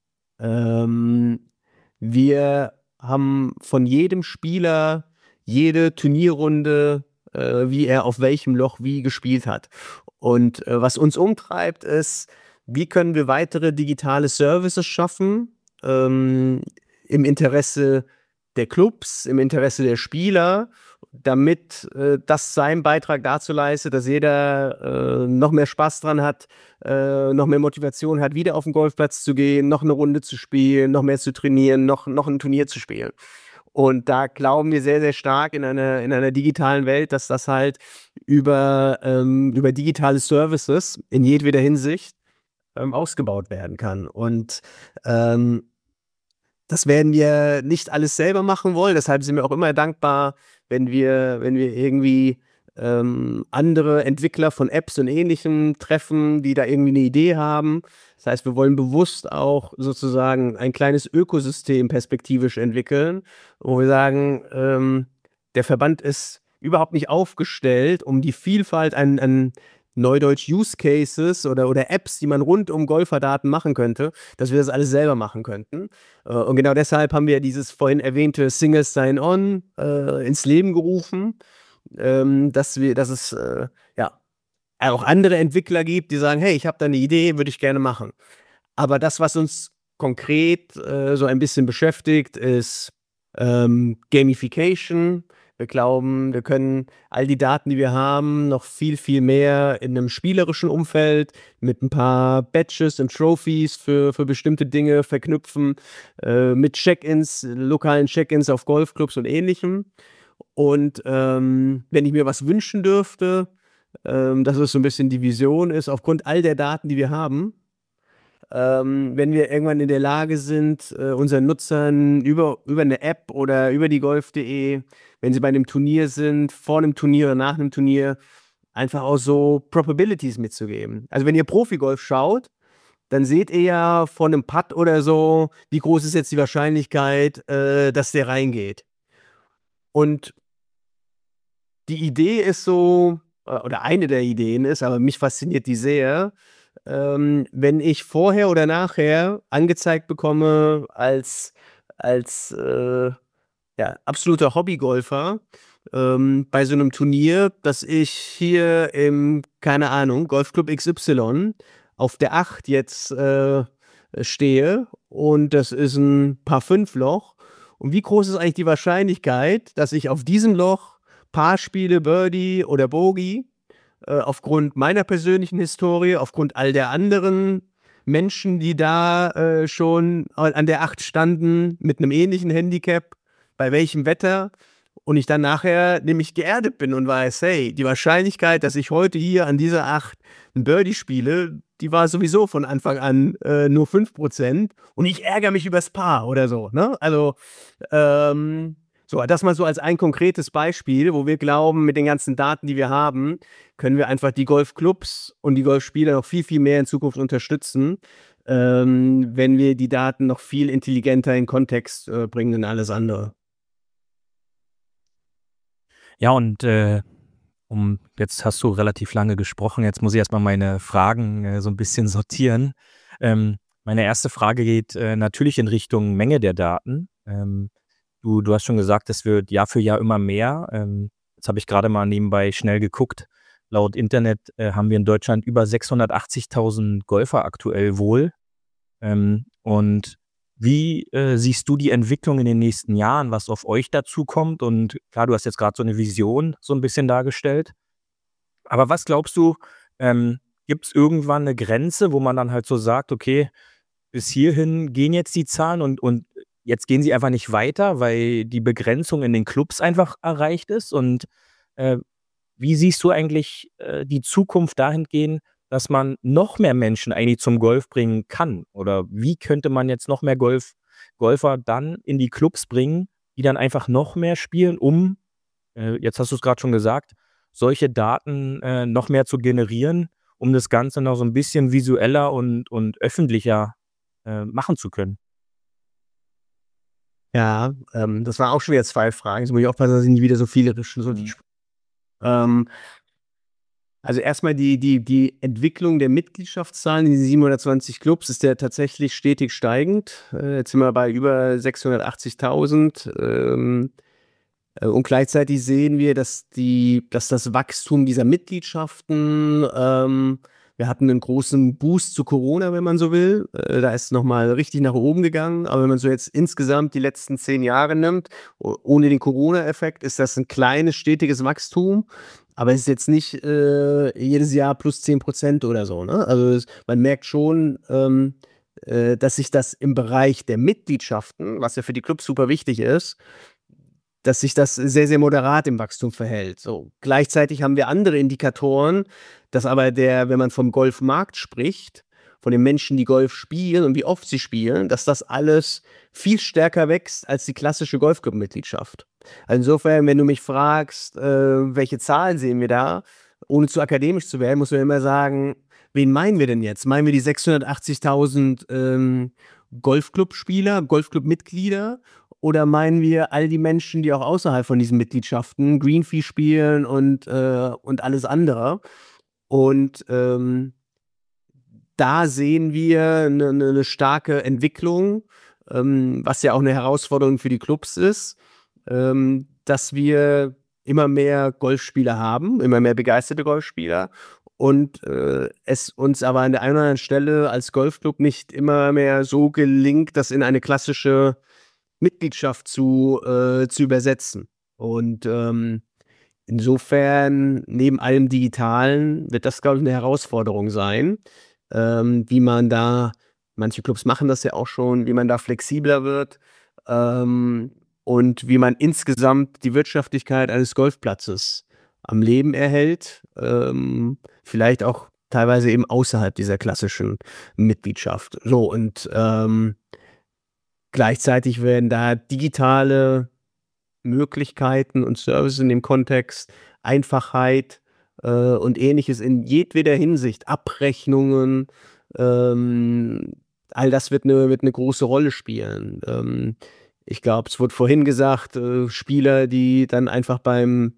Wir haben von jedem Spieler jede Turnierrunde, wie er auf welchem Loch wie gespielt hat. Und was uns umtreibt, ist, wie können wir weitere digitale Services schaffen, im Interesse der Clubs, im Interesse der Spieler, damit das seinen Beitrag dazu leistet, dass jeder noch mehr Spaß dran hat, noch mehr Motivation hat, wieder auf den Golfplatz zu gehen, noch eine Runde zu spielen, noch mehr zu trainieren, noch ein Turnier zu spielen. Und da glauben wir sehr, sehr stark in einer digitalen Welt, dass das halt über digitale Services in jedweder Hinsicht ausgebaut werden kann. Und das werden wir nicht alles selber machen wollen. Deshalb sind wir auch immer dankbar, wenn wir irgendwie andere Entwickler von Apps und Ähnlichem treffen, die da irgendwie eine Idee haben. Das heißt, wir wollen bewusst auch sozusagen ein kleines Ökosystem perspektivisch entwickeln, wo wir sagen, der Verband ist überhaupt nicht aufgestellt, um die Vielfalt an Neudeutsch Use Cases oder Apps, die man rund um Golferdaten machen könnte, dass wir das alles selber machen könnten. Und genau deshalb haben wir dieses vorhin erwähnte Single Sign-On ins Leben gerufen, dass es auch andere Entwickler gibt, die sagen, hey, ich habe da eine Idee, würde ich gerne machen. Aber das, was uns konkret so ein bisschen beschäftigt, ist Gamification. Wir glauben, wir können all die Daten, die wir haben, noch viel, viel mehr in einem spielerischen Umfeld mit ein paar Badges und Trophies für bestimmte Dinge verknüpfen, mit Check-ins, lokalen Check-ins auf Golfclubs und Ähnlichem. Und wenn ich mir was wünschen dürfte, dass es so ein bisschen die Vision ist, aufgrund all der Daten, die wir haben, wenn wir irgendwann in der Lage sind, unseren Nutzern über eine App oder über die golf.de, wenn sie bei einem Turnier sind, vor einem Turnier oder nach einem Turnier, einfach auch so Probabilities mitzugeben. Also wenn ihr Profigolf schaut, dann seht ihr ja von einem Putt oder so, wie groß ist jetzt die Wahrscheinlichkeit, dass der reingeht. Und die Idee ist so, oder eine der Ideen ist, aber mich fasziniert die sehr, wenn ich vorher oder nachher angezeigt bekomme als absoluter Hobbygolfer bei so einem Turnier, dass ich hier im, keine Ahnung, Golfclub XY auf der 8 jetzt stehe und das ist ein Par-5-Loch. Und wie groß ist eigentlich die Wahrscheinlichkeit, dass ich auf diesem Loch Paar spiele, Birdie oder Bogey, aufgrund meiner persönlichen Historie, aufgrund all der anderen Menschen, die da schon an der 8 standen, mit einem ähnlichen Handicap, bei welchem Wetter, und ich dann nachher nämlich geerdet bin und weiß, hey, die Wahrscheinlichkeit, dass ich heute hier an dieser 8 ein Birdie spiele, die war sowieso von Anfang an nur 5% und ich ärgere mich übers Paar oder so, ne? Also, so, das mal so als ein konkretes Beispiel, wo wir glauben, mit den ganzen Daten, die wir haben, können wir einfach die Golfclubs und die Golfspieler noch viel, viel mehr in Zukunft unterstützen, wenn wir die Daten noch viel intelligenter in Kontext bringen und alles andere. Ja, und jetzt hast du relativ lange gesprochen, jetzt muss ich erstmal meine Fragen so ein bisschen sortieren. Meine erste Frage geht natürlich in Richtung Menge der Daten. Du hast schon gesagt, es wird Jahr für Jahr immer mehr. Jetzt habe ich gerade mal nebenbei schnell geguckt. Laut Internet haben wir in Deutschland über 680.000 Golfer aktuell wohl. Und wie siehst du die Entwicklung in den nächsten Jahren, was auf euch dazu kommt? Und klar, du hast jetzt gerade so eine Vision so ein bisschen dargestellt. Aber was glaubst du, gibt es irgendwann eine Grenze, wo man dann halt so sagt, okay, bis hierhin gehen jetzt die Zahlen und jetzt gehen sie einfach nicht weiter, weil die Begrenzung in den Clubs einfach erreicht ist? Und wie siehst du eigentlich die Zukunft dahingehend, dass man noch mehr Menschen eigentlich zum Golf bringen kann? Oder wie könnte man jetzt noch mehr Golfer dann in die Clubs bringen, die dann einfach noch mehr spielen, um, jetzt hast du es gerade schon gesagt, solche Daten noch mehr zu generieren, um das Ganze noch so ein bisschen visueller und öffentlicher machen zu können? Ja, das waren auch schon wieder 2 Fragen. Jetzt muss ich aufpassen, dass ich nicht wieder so viele also erstmal die Entwicklung der Mitgliedschaftszahlen in die 720 Clubs ist ja tatsächlich stetig steigend. Jetzt sind wir bei über 680.000. Und gleichzeitig sehen wir, dass das Wachstum dieser Mitgliedschaften, wir hatten einen großen Boost zu Corona, wenn man so will. Da ist es nochmal richtig nach oben gegangen. Aber wenn man so jetzt insgesamt die letzten 10 Jahre nimmt, ohne den Corona-Effekt, ist das ein kleines, stetiges Wachstum. Aber es ist jetzt nicht jedes Jahr plus 10% oder so. Ne? Also man merkt schon, dass sich das im Bereich der Mitgliedschaften, was ja für die Clubs super wichtig ist, dass sich das sehr, sehr moderat im Wachstum verhält. So. Gleichzeitig haben wir andere Indikatoren, dass aber wenn man vom Golfmarkt spricht, von den Menschen, die Golf spielen und wie oft sie spielen, dass das alles viel stärker wächst als die klassische Golfclub-Mitgliedschaft. Also insofern, wenn du mich fragst, welche Zahlen sehen wir da, ohne zu akademisch zu werden, muss man immer sagen, wen meinen wir denn jetzt? Meinen wir die 680.000 Golfclub-Spieler, Golfclub-Mitglieder? Oder meinen wir all die Menschen, die auch außerhalb von diesen Mitgliedschaften Greenfee spielen und alles andere? Und da sehen wir eine starke Entwicklung, was ja auch eine Herausforderung für die Clubs ist, dass wir immer mehr Golfspieler haben, immer mehr begeisterte Golfspieler und es uns aber an der einen oder anderen Stelle als Golfclub nicht immer mehr so gelingt, das in eine klassische Mitgliedschaft zu übersetzen. Und insofern, neben allem Digitalen, wird das, glaube ich, eine Herausforderung sein, wie man da, manche Clubs machen das ja auch schon, wie man da flexibler wird und wie man insgesamt die Wirtschaftlichkeit eines Golfplatzes am Leben erhält, vielleicht auch teilweise eben außerhalb dieser klassischen Mitgliedschaft. So, und gleichzeitig werden da digitale Möglichkeiten und Services in dem Kontext, Einfachheit und Ähnliches in jedweder Hinsicht, Abrechnungen, all das wird eine große Rolle spielen. Ich glaube, es wurde vorhin gesagt, Spieler, die dann einfach beim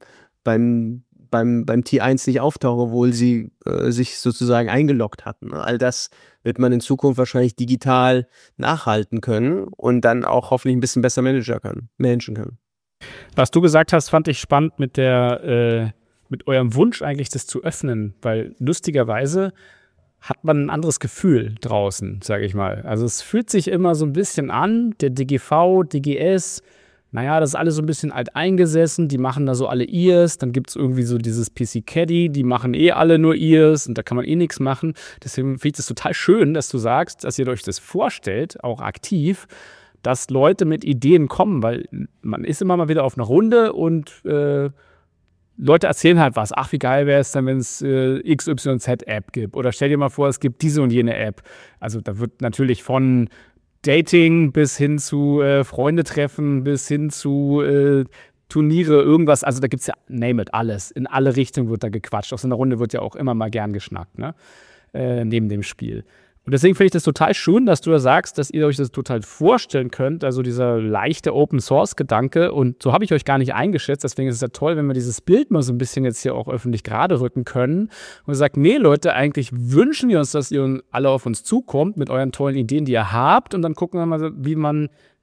T1 nicht auftauchen, obwohl sie sich sozusagen eingeloggt hatten. All das wird man in Zukunft wahrscheinlich digital nachhalten können und dann auch hoffentlich ein bisschen besser managen können. Was du gesagt hast, fand ich spannend mit eurem Wunsch eigentlich, das zu öffnen, weil lustigerweise hat man ein anderes Gefühl draußen, sage ich mal. Also es fühlt sich immer so ein bisschen an, der DGV, DGS, naja, das ist alles so ein bisschen alteingesessen, die machen da so alle Ears, dann gibt es irgendwie so dieses PC Caddy, die machen alle nur Ears und da kann man nichts machen. Deswegen finde ich das total schön, dass du sagst, dass ihr euch das vorstellt, auch aktiv, dass Leute mit Ideen kommen, weil man ist immer mal wieder auf einer Runde und Leute erzählen halt was. Ach, wie geil wäre es dann, wenn es XYZ-App gibt. Oder stell dir mal vor, es gibt diese und jene App. Also da wird natürlich von Dating bis hin zu Freunde treffen, bis hin zu Turniere, irgendwas. Also da gibt es ja, name it, alles. In alle Richtungen wird da gequatscht. Aus einer Runde wird ja auch immer mal gern geschnackt, ne? Neben dem Spiel. Und deswegen finde ich das total schön, dass du da sagst, dass ihr euch das total vorstellen könnt, also dieser leichte Open-Source-Gedanke. Und so habe ich euch gar nicht eingeschätzt. Deswegen ist es ja toll, wenn wir dieses Bild mal so ein bisschen jetzt hier auch öffentlich gerade rücken können. Und sagt, nee, Leute, eigentlich wünschen wir uns, dass ihr alle auf uns zukommt mit euren tollen Ideen, die ihr habt. Und dann gucken wir mal, wie man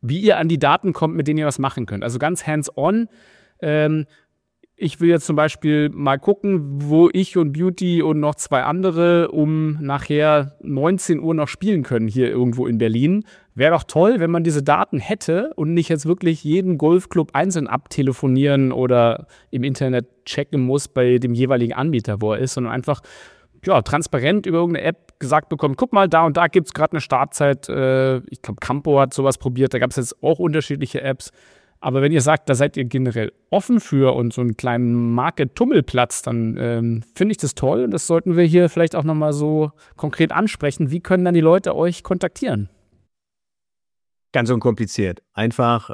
wie ihr an die Daten kommt, mit denen ihr was machen könnt. Also ganz hands-on. Ich will jetzt zum Beispiel mal gucken, wo ich und Beauty und noch 2 andere um nachher 19 Uhr noch spielen können hier irgendwo in Berlin. Wäre doch toll, wenn man diese Daten hätte und nicht jetzt wirklich jeden Golfclub einzeln abtelefonieren oder im Internet checken muss bei dem jeweiligen Anbieter, wo er ist, sondern einfach transparent über irgendeine App gesagt bekommt, guck mal, da und da gibt es gerade eine Startzeit. Ich glaube, Campo hat sowas probiert, da gab es jetzt auch unterschiedliche Apps. Aber wenn ihr sagt, da seid ihr generell offen für und so einen kleinen Market-Tummelplatz, dann finde ich das toll. Und das sollten wir hier vielleicht auch nochmal so konkret ansprechen. Wie können dann die Leute euch kontaktieren? Ganz unkompliziert. Einfach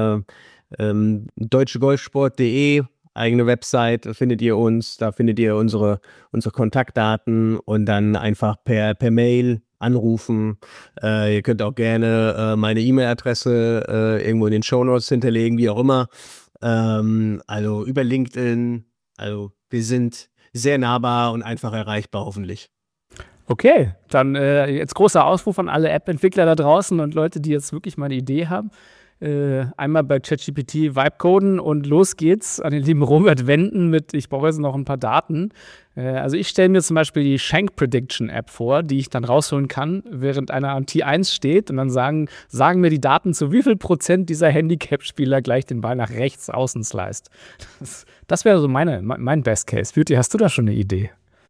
deutschegolfsport.de, eigene Website, findet ihr uns, da findet ihr unsere Kontaktdaten und dann einfach per Mail anrufen. Ihr könnt auch gerne meine E-Mail-Adresse irgendwo in den Shownotes hinterlegen, wie auch immer. Also über LinkedIn. Also wir sind sehr nahbar und einfach erreichbar, hoffentlich. Okay, dann jetzt großer Ausruf an alle App-Entwickler da draußen und Leute, die jetzt wirklich mal eine Idee haben. Einmal bei ChatGPT Vibe-Coden und los geht's an den lieben Robert wenden mit, ich brauche jetzt noch ein paar Daten. Also ich stelle mir zum Beispiel die Shank Prediction App vor, die ich dann rausholen kann, während einer am T1 steht und dann sagen mir die Daten, zu wie viel Prozent dieser Handicap-Spieler gleich den Ball nach rechts außen sliced. Das wäre so mein Best Case. Beauty, hast du da schon eine Idee?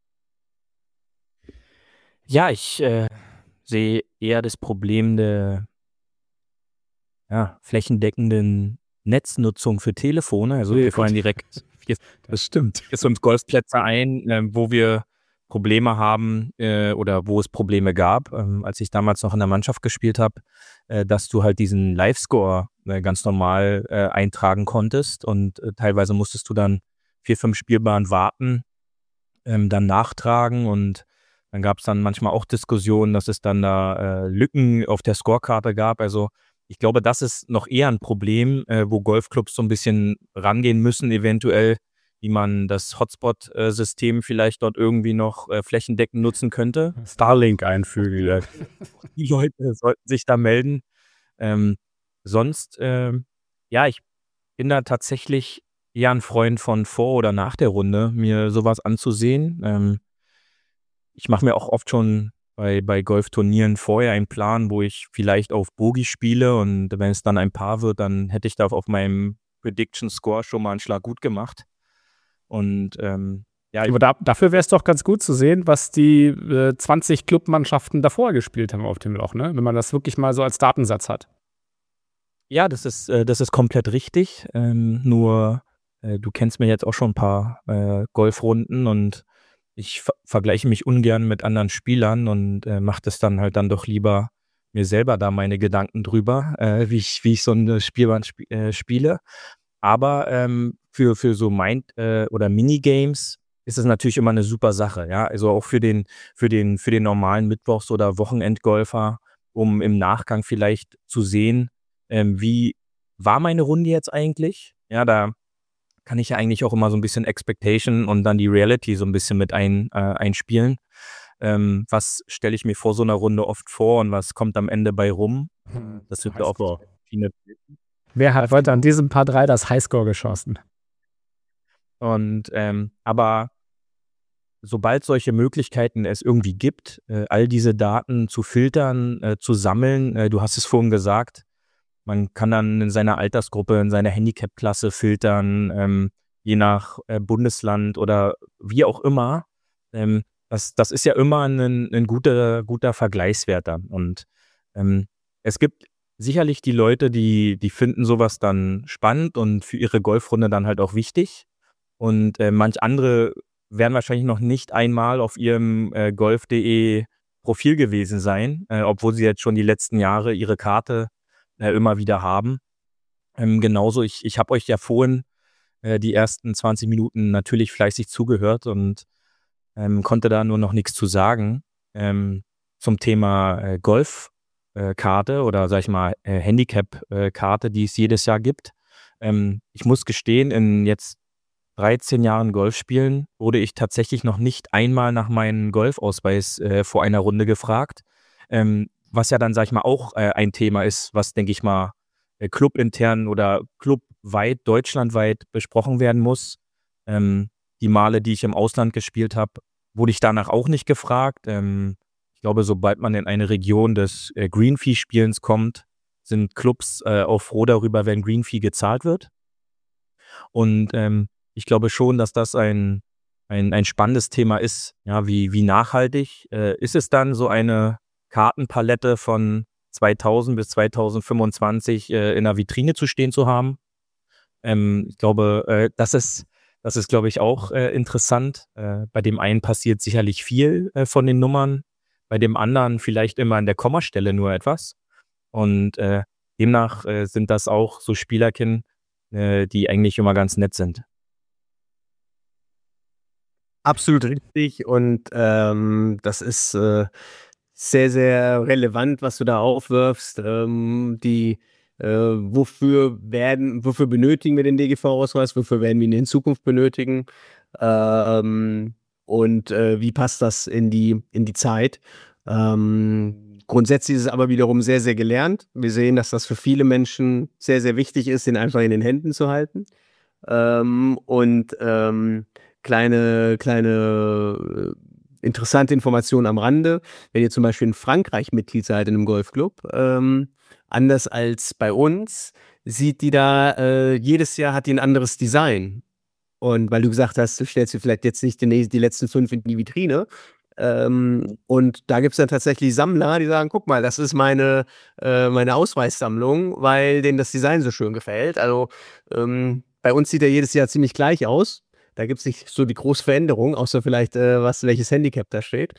Ja, ich sehe eher das Problem der flächendeckenden Netznutzung für Telefone. Also wir fallen direkt Das stimmt. jetzt uns Golfplätze ein, wo wir Probleme haben oder wo es Probleme gab, als ich damals noch in der Mannschaft gespielt habe, dass du halt diesen Live-Score ganz normal eintragen konntest und teilweise musstest du dann 4-5 Spielbahnen warten, dann nachtragen und dann gab es dann manchmal auch Diskussionen, dass es dann da Lücken auf der Scorekarte gab. Also ich glaube, das ist noch eher ein Problem, wo Golfclubs so ein bisschen rangehen müssen, eventuell, wie man das Hotspot-System vielleicht dort irgendwie noch flächendeckend nutzen könnte. Starlink einfügen. Die Leute sollten sich da melden. Sonst, ich bin da tatsächlich eher ein Freund von vor oder nach der Runde, mir sowas anzusehen. Ich mache mir auch oft schon bei Golfturnieren vorher einen Plan, wo ich vielleicht auf Bogey spiele und wenn es dann ein Paar wird, dann hätte ich da auf meinem Prediction Score schon mal einen Schlag gut gemacht. Und aber dafür wäre es doch ganz gut zu sehen, was die 20 Clubmannschaften davor gespielt haben auf dem Loch, ne? Wenn man das wirklich mal so als Datensatz hat. Ja, das ist komplett richtig. Nur du kennst mir jetzt auch schon ein paar Golfrunden und ich vergleiche mich ungern mit anderen Spielern und mache das dann halt dann doch lieber mir selber da meine Gedanken drüber, wie ich so eine Spielbahn spiele. Aber für so Mind- oder Minigames ist es natürlich immer eine super Sache, ja. Also auch für den normalen Mittwochs- oder Wochenendgolfer, um im Nachgang vielleicht zu sehen, wie war meine Runde jetzt eigentlich? Ja, da kann ich ja eigentlich auch immer so ein bisschen Expectation und dann die Reality so ein bisschen mit einspielen. Was stelle ich mir vor so einer Runde oft vor und was kommt am Ende bei rum? Das wird oft viele. Wer hat heute an diesem Par 3 das Highscore geschossen? Und aber sobald solche Möglichkeiten es irgendwie gibt, all diese Daten zu filtern, zu sammeln, du hast es vorhin gesagt, man kann dann in seiner Altersgruppe, in seiner Handicap-Klasse filtern, je nach Bundesland oder wie auch immer. Das ist ja immer ein guter Vergleichswert dann. Und es gibt sicherlich die Leute, die finden sowas dann spannend und für ihre Golfrunde dann halt auch wichtig. Und manch andere werden wahrscheinlich noch nicht einmal auf ihrem golf.de Profil gewesen sein, obwohl sie jetzt schon die letzten Jahre ihre Karte immer wieder haben. Genauso, ich habe euch ja vorhin die ersten 20 Minuten natürlich fleißig zugehört und konnte da nur noch nichts zu sagen zum Thema Golfkarte oder sag ich mal Handicap-Karte, die es jedes Jahr gibt. Ich muss gestehen, in jetzt 13 Jahren Golfspielen wurde ich tatsächlich noch nicht einmal nach meinem Golfausweis vor einer Runde gefragt. Was ja dann, sag ich mal, auch ein Thema ist, was, denke ich mal, clubintern oder clubweit, deutschlandweit besprochen werden muss. Die Male, die ich im Ausland gespielt habe, wurde ich danach auch nicht gefragt. Ich glaube, sobald man in eine Region des Green-Fee-Spielens kommt, sind Clubs auch froh darüber, wenn Green-Fee gezahlt wird. Und ich glaube schon, dass das ein spannendes Thema ist. Ja, wie nachhaltig ist es dann, so eine Kartenpalette von 2000 bis 2025 in der Vitrine zu stehen zu haben? Ich glaube, das ist, glaube ich, auch interessant. Bei dem einen passiert sicherlich viel von den Nummern, bei dem anderen vielleicht immer an der Kommastelle nur etwas. Und demnach sind das auch so Spielerchen, die eigentlich immer ganz nett sind. Absolut richtig und das ist sehr, sehr relevant, was du da aufwirfst. Wofür benötigen wir den DGV-Ausweis? Wofür werden wir ihn in Zukunft benötigen? Wie passt das in die Zeit? Grundsätzlich ist es aber wiederum sehr, sehr gelernt. Wir sehen, dass das für viele Menschen sehr, sehr wichtig ist, den einfach in den Händen zu halten. Kleine interessante Information am Rande. Wenn ihr zum Beispiel in Frankreich Mitglied seid in einem Golfclub, anders als bei uns, sieht die da, jedes Jahr hat die ein anderes Design. Und weil du gesagt hast, du stellst dir vielleicht jetzt nicht die letzten 5 in die Vitrine. Und da gibt es dann tatsächlich Sammler, die sagen, guck mal, das ist meine Ausweissammlung, weil denen das Design so schön gefällt. Also bei uns sieht er jedes Jahr ziemlich gleich aus. Da gibt es nicht so die große Veränderung, außer vielleicht, welches Handicap da steht.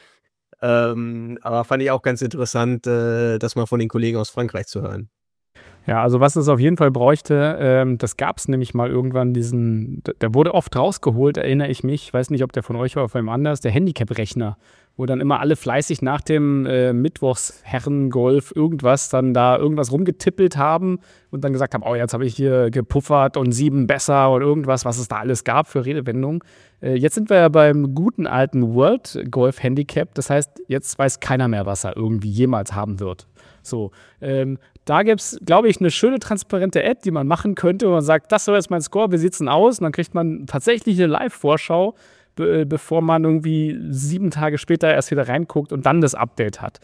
Aber fand ich auch ganz interessant, das mal von den Kollegen aus Frankreich zu hören. Ja, also was es auf jeden Fall bräuchte, das gab es nämlich mal irgendwann, der wurde oft rausgeholt, erinnere ich mich, ich weiß nicht, ob der von euch war oder von jemand anders, der Handicap-Rechner, wo dann immer alle fleißig nach dem Mittwochsherrengolf dann da irgendwas rumgetippelt haben und dann gesagt haben, oh, jetzt habe ich hier gepuffert und 7 besser und irgendwas, was es da alles gab für Redewendungen. Jetzt sind wir ja beim guten alten World Golf Handicap, das heißt, jetzt weiß keiner mehr, was er irgendwie jemals haben wird. So, da gibt es, glaube ich, eine schöne, transparente Ad, die man machen könnte, wo man sagt, das soll jetzt mein Score, wie sieht's denn aus? Und dann kriegt man tatsächlich eine Live-Vorschau, bevor man irgendwie 7 Tage später erst wieder reinguckt und dann das Update hat.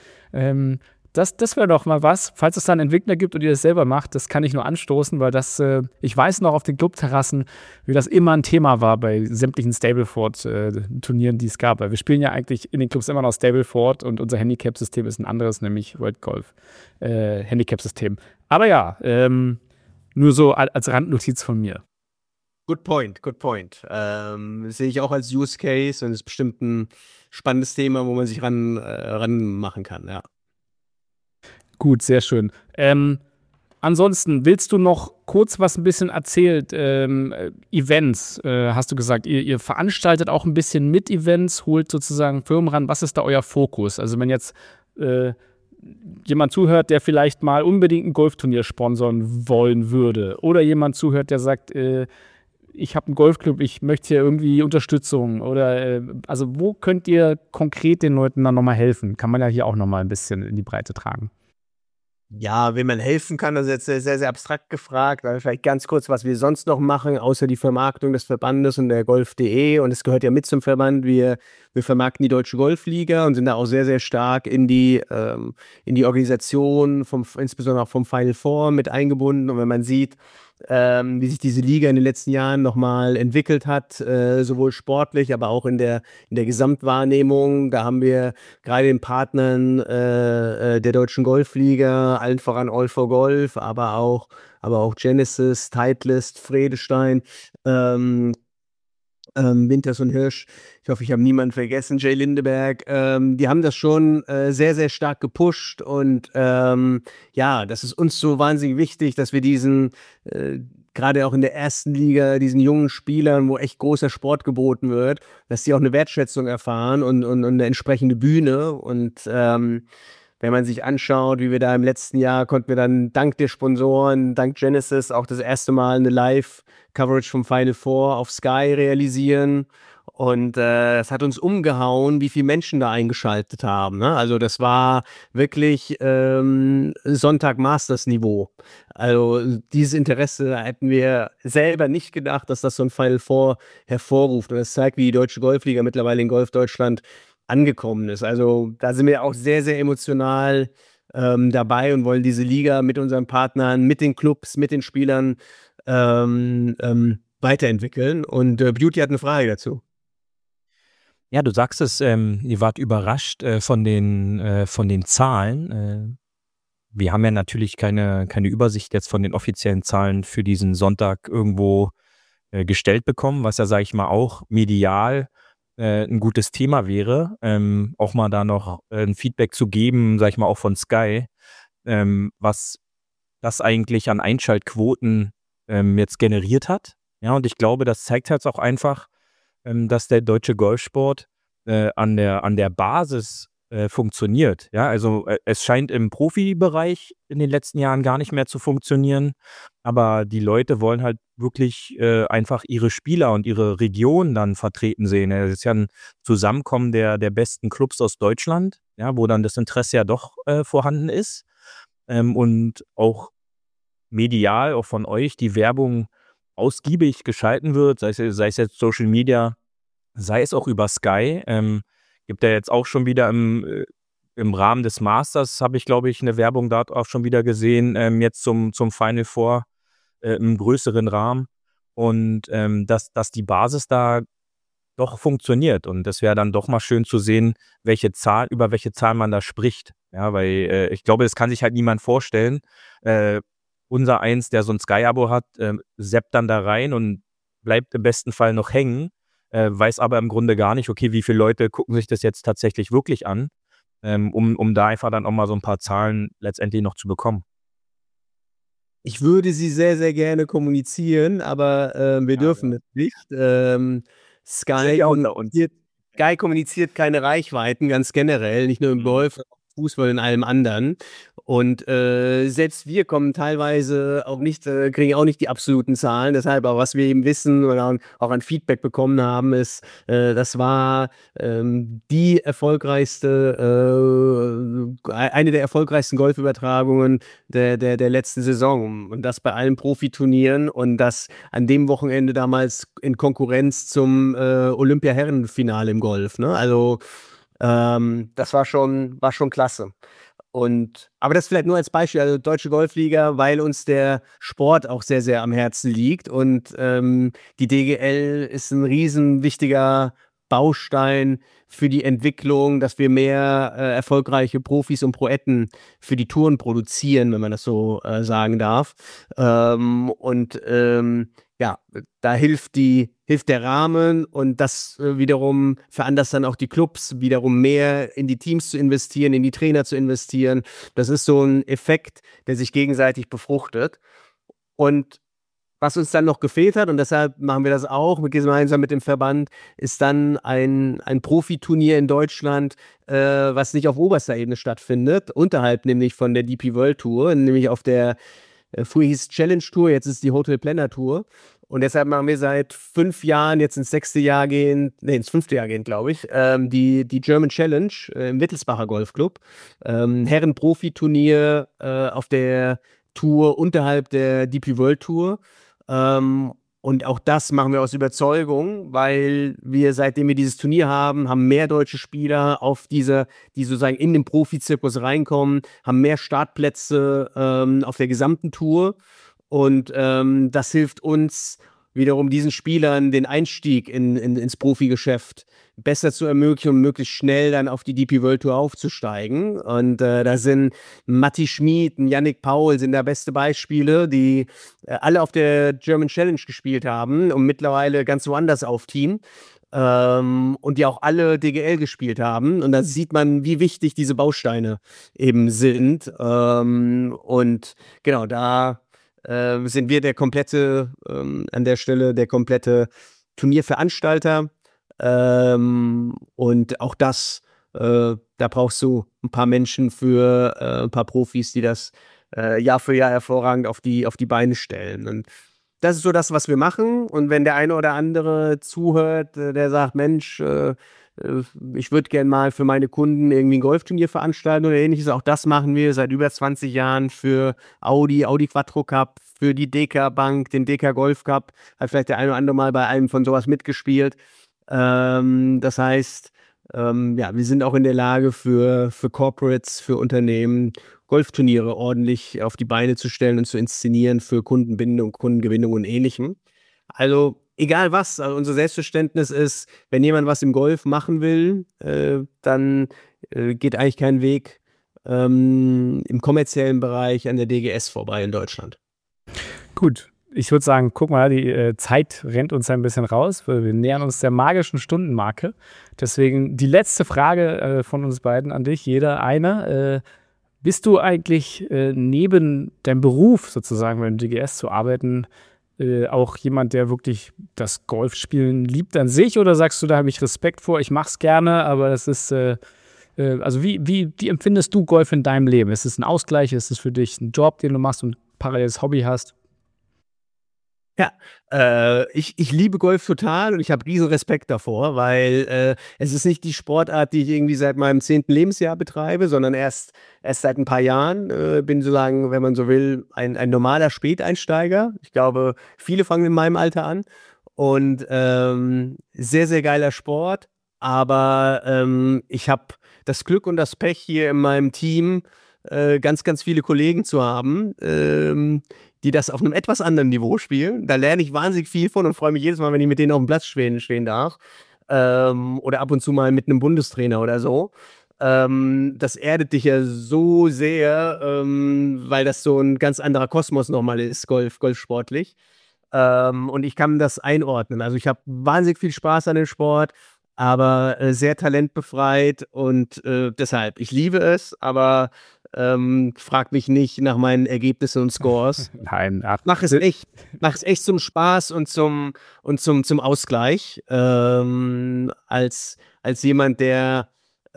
Das wäre doch mal was, falls es da einen Entwickler gibt und ihr das selber macht, das kann ich nur anstoßen, weil ich weiß noch auf den Clubterrassen, wie das immer ein Thema war bei sämtlichen Stableford-Turnieren, die es gab. Weil wir spielen ja eigentlich in den Clubs immer noch Stableford und unser Handicap-System ist ein anderes, nämlich World Golf Handicap-System. Aber ja, nur so als Randnotiz von mir. Good point. Sehe ich auch als Use Case und ist bestimmt ein spannendes Thema, wo man sich ran machen kann, ja. Gut, sehr schön. Ansonsten, willst du noch kurz was ein bisschen erzählt? Events, hast du gesagt, ihr veranstaltet auch ein bisschen mit Events, holt sozusagen Firmen ran. Was ist da euer Fokus? Also wenn jetzt jemand zuhört, der vielleicht mal unbedingt ein Golfturnier sponsoren wollen würde oder jemand zuhört, der sagt, ich habe einen Golfclub, ich möchte hier irgendwie Unterstützung oder also wo könnt ihr konkret den Leuten dann nochmal helfen? Kann man ja hier auch nochmal ein bisschen in die Breite tragen. Ja, wem man helfen kann, das ist jetzt sehr, sehr abstrakt gefragt. Aber vielleicht ganz kurz, was wir sonst noch machen, außer die Vermarktung des Verbandes und der Golf.de. Und es gehört ja mit zum Verband. Wir vermarkten die Deutsche Golfliga und sind da auch sehr, sehr stark in die Organisation, insbesondere auch vom Final Four mit eingebunden. Und wenn man sieht, wie sich diese Liga in den letzten Jahren nochmal entwickelt hat, sowohl sportlich, aber auch in der Gesamtwahrnehmung. Da haben wir gerade den Partnern der Deutschen Golfliga, allen voran All for Golf, aber auch Genesis, Titleist, Vredestein, Winters und Hirsch. Ich hoffe, ich habe niemanden vergessen, Jay Lindeberg. Die haben das schon sehr, sehr stark gepusht und ja, das ist uns so wahnsinnig wichtig, dass wir diesen, gerade auch in der ersten Liga, diesen jungen Spielern, wo echt großer Sport geboten wird, dass die auch eine Wertschätzung erfahren und eine entsprechende Bühne und wenn man sich anschaut, wie wir da im letzten Jahr konnten wir dann dank der Sponsoren, dank Genesis auch das erste Mal eine Live-Coverage vom Final Four auf Sky realisieren. Und es hat uns umgehauen, wie viele Menschen da eingeschaltet haben. Ne? Also das war wirklich Sonntag-Masters-Niveau. Also dieses Interesse hätten wir selber nicht gedacht, dass das so ein Final Four hervorruft. Und das zeigt, wie die Deutsche Golfliga mittlerweile in Golf-Deutschland angekommen ist. Also da sind wir auch sehr, sehr emotional dabei und wollen diese Liga mit unseren Partnern, mit den Clubs, mit den Spielern weiterentwickeln. Und Beauty hat eine Frage dazu. Ja, du sagst es, ihr wart überrascht von den Zahlen. Wir haben ja natürlich keine Übersicht jetzt von den offiziellen Zahlen für diesen Sonntag irgendwo gestellt bekommen, was ja, sage ich mal, auch medial ein gutes Thema wäre. Auch mal da noch ein Feedback zu geben, sage ich mal, auch von Sky, was das eigentlich an Einschaltquoten jetzt generiert hat. Ja, und ich glaube, das zeigt halt auch einfach, dass der deutsche Golfsport an der Basis funktioniert. Ja, also es scheint im Profibereich in den letzten Jahren gar nicht mehr zu funktionieren, aber die Leute wollen halt wirklich einfach ihre Spieler und ihre Region dann vertreten sehen. Es ist ja ein Zusammenkommen der besten Clubs aus Deutschland, ja, wo dann das Interesse ja doch vorhanden ist und auch medial, auch von euch, die Werbung ausgiebig geschalten wird, sei es jetzt Social Media, sei es auch über Sky. Gibt ja jetzt auch schon wieder im Rahmen des Masters, habe ich, glaube ich, eine Werbung dort auch schon wieder gesehen, jetzt zum Final Four im größeren Rahmen. Und dass die Basis da doch funktioniert. Und das wäre dann doch mal schön zu sehen, über welche Zahl man da spricht. Ja, weil ich glaube, das kann sich halt niemand vorstellen. Unser Eins, der so ein Sky-Abo hat, zappt dann da rein und bleibt im besten Fall noch hängen, weiß aber im Grunde gar nicht, okay, wie viele Leute gucken sich das jetzt tatsächlich wirklich an, um da einfach dann auch mal so ein paar Zahlen letztendlich noch zu bekommen. Ich würde sie sehr, sehr gerne kommunizieren, aber wir dürfen es nicht. Sky kommuniziert keine Reichweiten, ganz generell, nicht nur im Golf, Fußball, in allem anderen. Und selbst wir kommen teilweise auch nicht, kriegen auch nicht die absoluten Zahlen. Deshalb auch, was wir eben wissen oder auch an Feedback bekommen haben, ist, das war die erfolgreichste, eine der erfolgreichsten Golfübertragungen der letzten Saison. Und das bei allen Profiturnieren und das an dem Wochenende damals in Konkurrenz zum Olympia-Herrenfinale im Golf. Ne? Also das war schon klasse. Aber das vielleicht nur als Beispiel, also Deutsche Golfliga, weil uns der Sport auch sehr, sehr am Herzen liegt. Und die DGL ist ein riesen wichtiger Baustein für die Entwicklung, dass wir mehr erfolgreiche Profis und Proetten für die Touren produzieren, wenn man das so sagen darf. Ja, da hilft der Rahmen und das wiederum veranlasst dann auch die Clubs, wiederum mehr in die Teams zu investieren, in die Trainer zu investieren. Das ist so ein Effekt, der sich gegenseitig befruchtet. Und was uns dann noch gefehlt hat, und deshalb machen wir das auch gemeinsam mit dem Verband, ist dann ein Profiturnier in Deutschland, was nicht auf oberster Ebene stattfindet, unterhalb nämlich von der DP World Tour, nämlich auf der früher hieß Challenge Tour, jetzt ist die Hotel Planner Tour. Und deshalb machen wir seit 5 Jahren, jetzt ins 5. Jahr gehen, glaube ich, die German Challenge im Wittelsbacher Golfclub. Herren-Profi-Turnier auf der Tour unterhalb der DP World Tour. Und auch das machen wir aus Überzeugung, weil wir, seitdem wir dieses Turnier haben mehr deutsche Spieler die sozusagen in den Profizirkus reinkommen, haben mehr Startplätze auf der gesamten Tour. Und das hilft uns wiederum diesen Spielern den Einstieg ins Profigeschäft besser zu ermöglichen, um möglichst schnell dann auf die DP World Tour aufzusteigen. Und da sind Matti Schmid und Yannick Paul sind da beste Beispiele, die alle auf der German Challenge gespielt haben und mittlerweile ganz woanders aufteamen. Und die auch alle DGL gespielt haben. Und da sieht man, wie wichtig diese Bausteine eben sind. Und genau, da sind wir an der Stelle der komplette Turnierveranstalter. Und auch das, da brauchst du ein paar Menschen für ein paar Profis, die das Jahr für Jahr hervorragend auf die Beine stellen. Und das ist so das, was wir machen. Und wenn der eine oder andere zuhört, der sagt, Mensch, ich würde gerne mal für meine Kunden irgendwie ein Golfturnier veranstalten oder ähnliches. Auch das machen wir seit über 20 Jahren für Audi Quattro Cup, für die DK Bank, den DK Golf Cup. Hat vielleicht der eine oder andere mal bei einem von sowas mitgespielt. Das heißt, wir sind auch in der Lage für Corporates, für Unternehmen, Golfturniere ordentlich auf die Beine zu stellen und zu inszenieren für Kundenbindung, Kundengewinnung und Ähnlichem. Also egal was, also unser Selbstverständnis ist, wenn jemand was im Golf machen will, dann geht eigentlich kein Weg im kommerziellen Bereich an der DGS vorbei in Deutschland. Gut, ich würde sagen, guck mal, die Zeit rennt uns ein bisschen raus, weil wir nähern uns der magischen Stundenmarke. Deswegen die letzte Frage von uns beiden an dich, jeder eine. Bist du eigentlich neben deinem Beruf sozusagen beim DGS zu arbeiten auch jemand, der wirklich das Golfspielen liebt an sich, oder sagst du, da habe ich Respekt vor, ich mache es gerne, aber das ist, also wie empfindest du Golf in deinem Leben? Ist es ein Ausgleich, ist es für dich ein Job, den du machst und ein paralleles Hobby hast? Ja, ich liebe Golf total und ich habe riesen Respekt davor, weil es ist nicht die Sportart, die ich irgendwie seit meinem 10. Lebensjahr betreibe, sondern erst seit ein paar Jahren bin sozusagen, wenn man so will, ein normaler Späteinsteiger. Ich glaube, viele fangen in meinem Alter an und sehr, sehr geiler Sport, aber ich habe das Glück und das Pech, hier in meinem Team ganz, ganz viele Kollegen zu haben, die das auf einem etwas anderen Niveau spielen. Da lerne ich wahnsinnig viel von und freue mich jedes Mal, wenn ich mit denen auf dem Platz stehen darf. Oder ab und zu mal mit einem Bundestrainer oder so. Das erdet dich ja so sehr, weil das so ein ganz anderer Kosmos nochmal ist, golfsportlich. Und ich kann das einordnen. Also ich habe wahnsinnig viel Spaß an dem Sport, aber sehr talentbefreit und deshalb, ich liebe es, aber frag mich nicht nach meinen Ergebnissen und Scores. Nein, Mach es echt zum Spaß und zum Ausgleich. Als jemand, der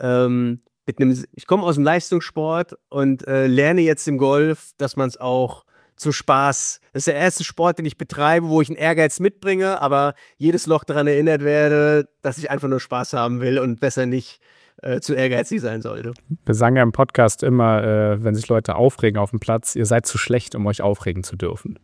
ich komme aus dem Leistungssport und lerne jetzt im Golf, dass man es auch zum Spaß, das ist der erste Sport, den ich betreibe, wo ich einen Ehrgeiz mitbringe, aber jedes Loch daran erinnert werde, dass ich einfach nur Spaß haben will und besser nicht zu ehrgeizig sein sollte. Wir sagen ja im Podcast immer, wenn sich Leute aufregen auf dem Platz, ihr seid zu schlecht, um euch aufregen zu dürfen.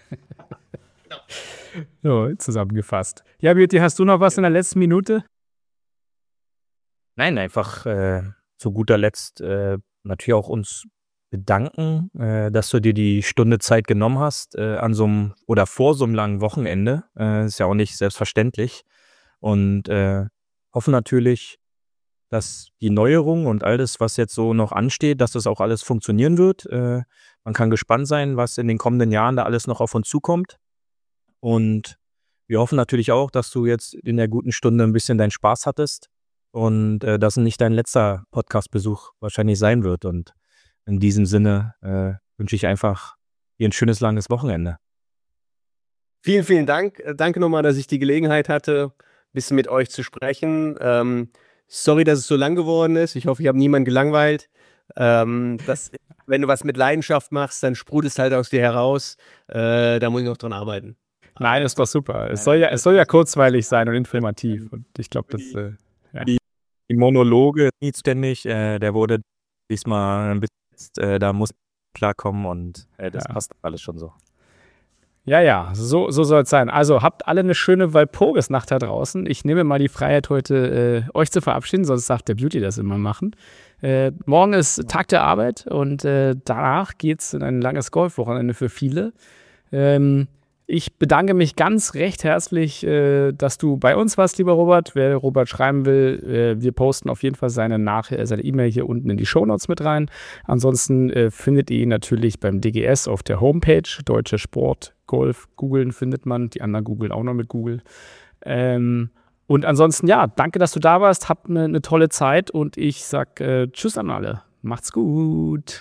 So, zusammengefasst. Ja, Beauty, hast du noch was in der letzten Minute? Nein, einfach zu guter Letzt natürlich auch uns bedanken, dass du dir die Stunde Zeit genommen hast an so einem oder vor so einem langen Wochenende. Ist ja auch nicht selbstverständlich. Und hoffen natürlich, dass die Neuerungen und all das, was jetzt so noch ansteht, dass das auch alles funktionieren wird. Man kann gespannt sein, was in den kommenden Jahren da alles noch auf uns zukommt. Und wir hoffen natürlich auch, dass du jetzt in der guten Stunde ein bisschen deinen Spaß hattest und dass nicht dein letzter Podcast-Besuch wahrscheinlich sein wird. Und in diesem Sinne wünsche ich einfach dir ein schönes, langes Wochenende. Vielen, vielen Dank. Danke nochmal, dass ich die Gelegenheit hatte, ein bisschen mit euch zu sprechen. Sorry, dass es so lang geworden ist. Ich hoffe, ich habe niemanden gelangweilt. Wenn du was mit Leidenschaft machst, dann sprudelt es halt aus dir heraus. Da muss ich noch dran arbeiten. Nein, ist doch super. Es soll ja kurzweilig sein und informativ. Und ich glaube, das ja. Die Monologe nicht ständig, der wurde diesmal ein bisschen, da muss klarkommen und das passt alles schon so. Ja, so soll es sein. Also habt alle eine schöne Walpurgisnacht da draußen. Ich nehme mal die Freiheit heute, euch zu verabschieden, sonst darf der Beauty das immer machen. Morgen ist Tag der Arbeit und danach geht es in ein langes Golfwochenende für viele. Ich bedanke mich ganz recht herzlich, dass du bei uns warst, lieber Robert. Wer Robert schreiben will, wir posten auf jeden Fall seine E-Mail hier unten in die Shownotes mit rein. Ansonsten findet ihr ihn natürlich beim DGS auf der Homepage, Deutsche Sport, Golf, googeln findet man, die anderen googeln auch noch mit Google. Und ansonsten, ja, danke, dass du da warst, habt eine tolle Zeit und ich sag Tschüss an alle. Macht's gut.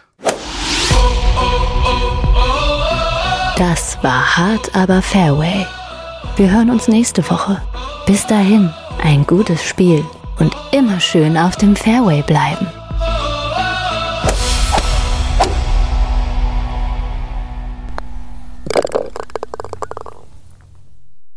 Das war Hard aber Fairway. Wir hören uns nächste Woche. Bis dahin, ein gutes Spiel und immer schön auf dem Fairway bleiben.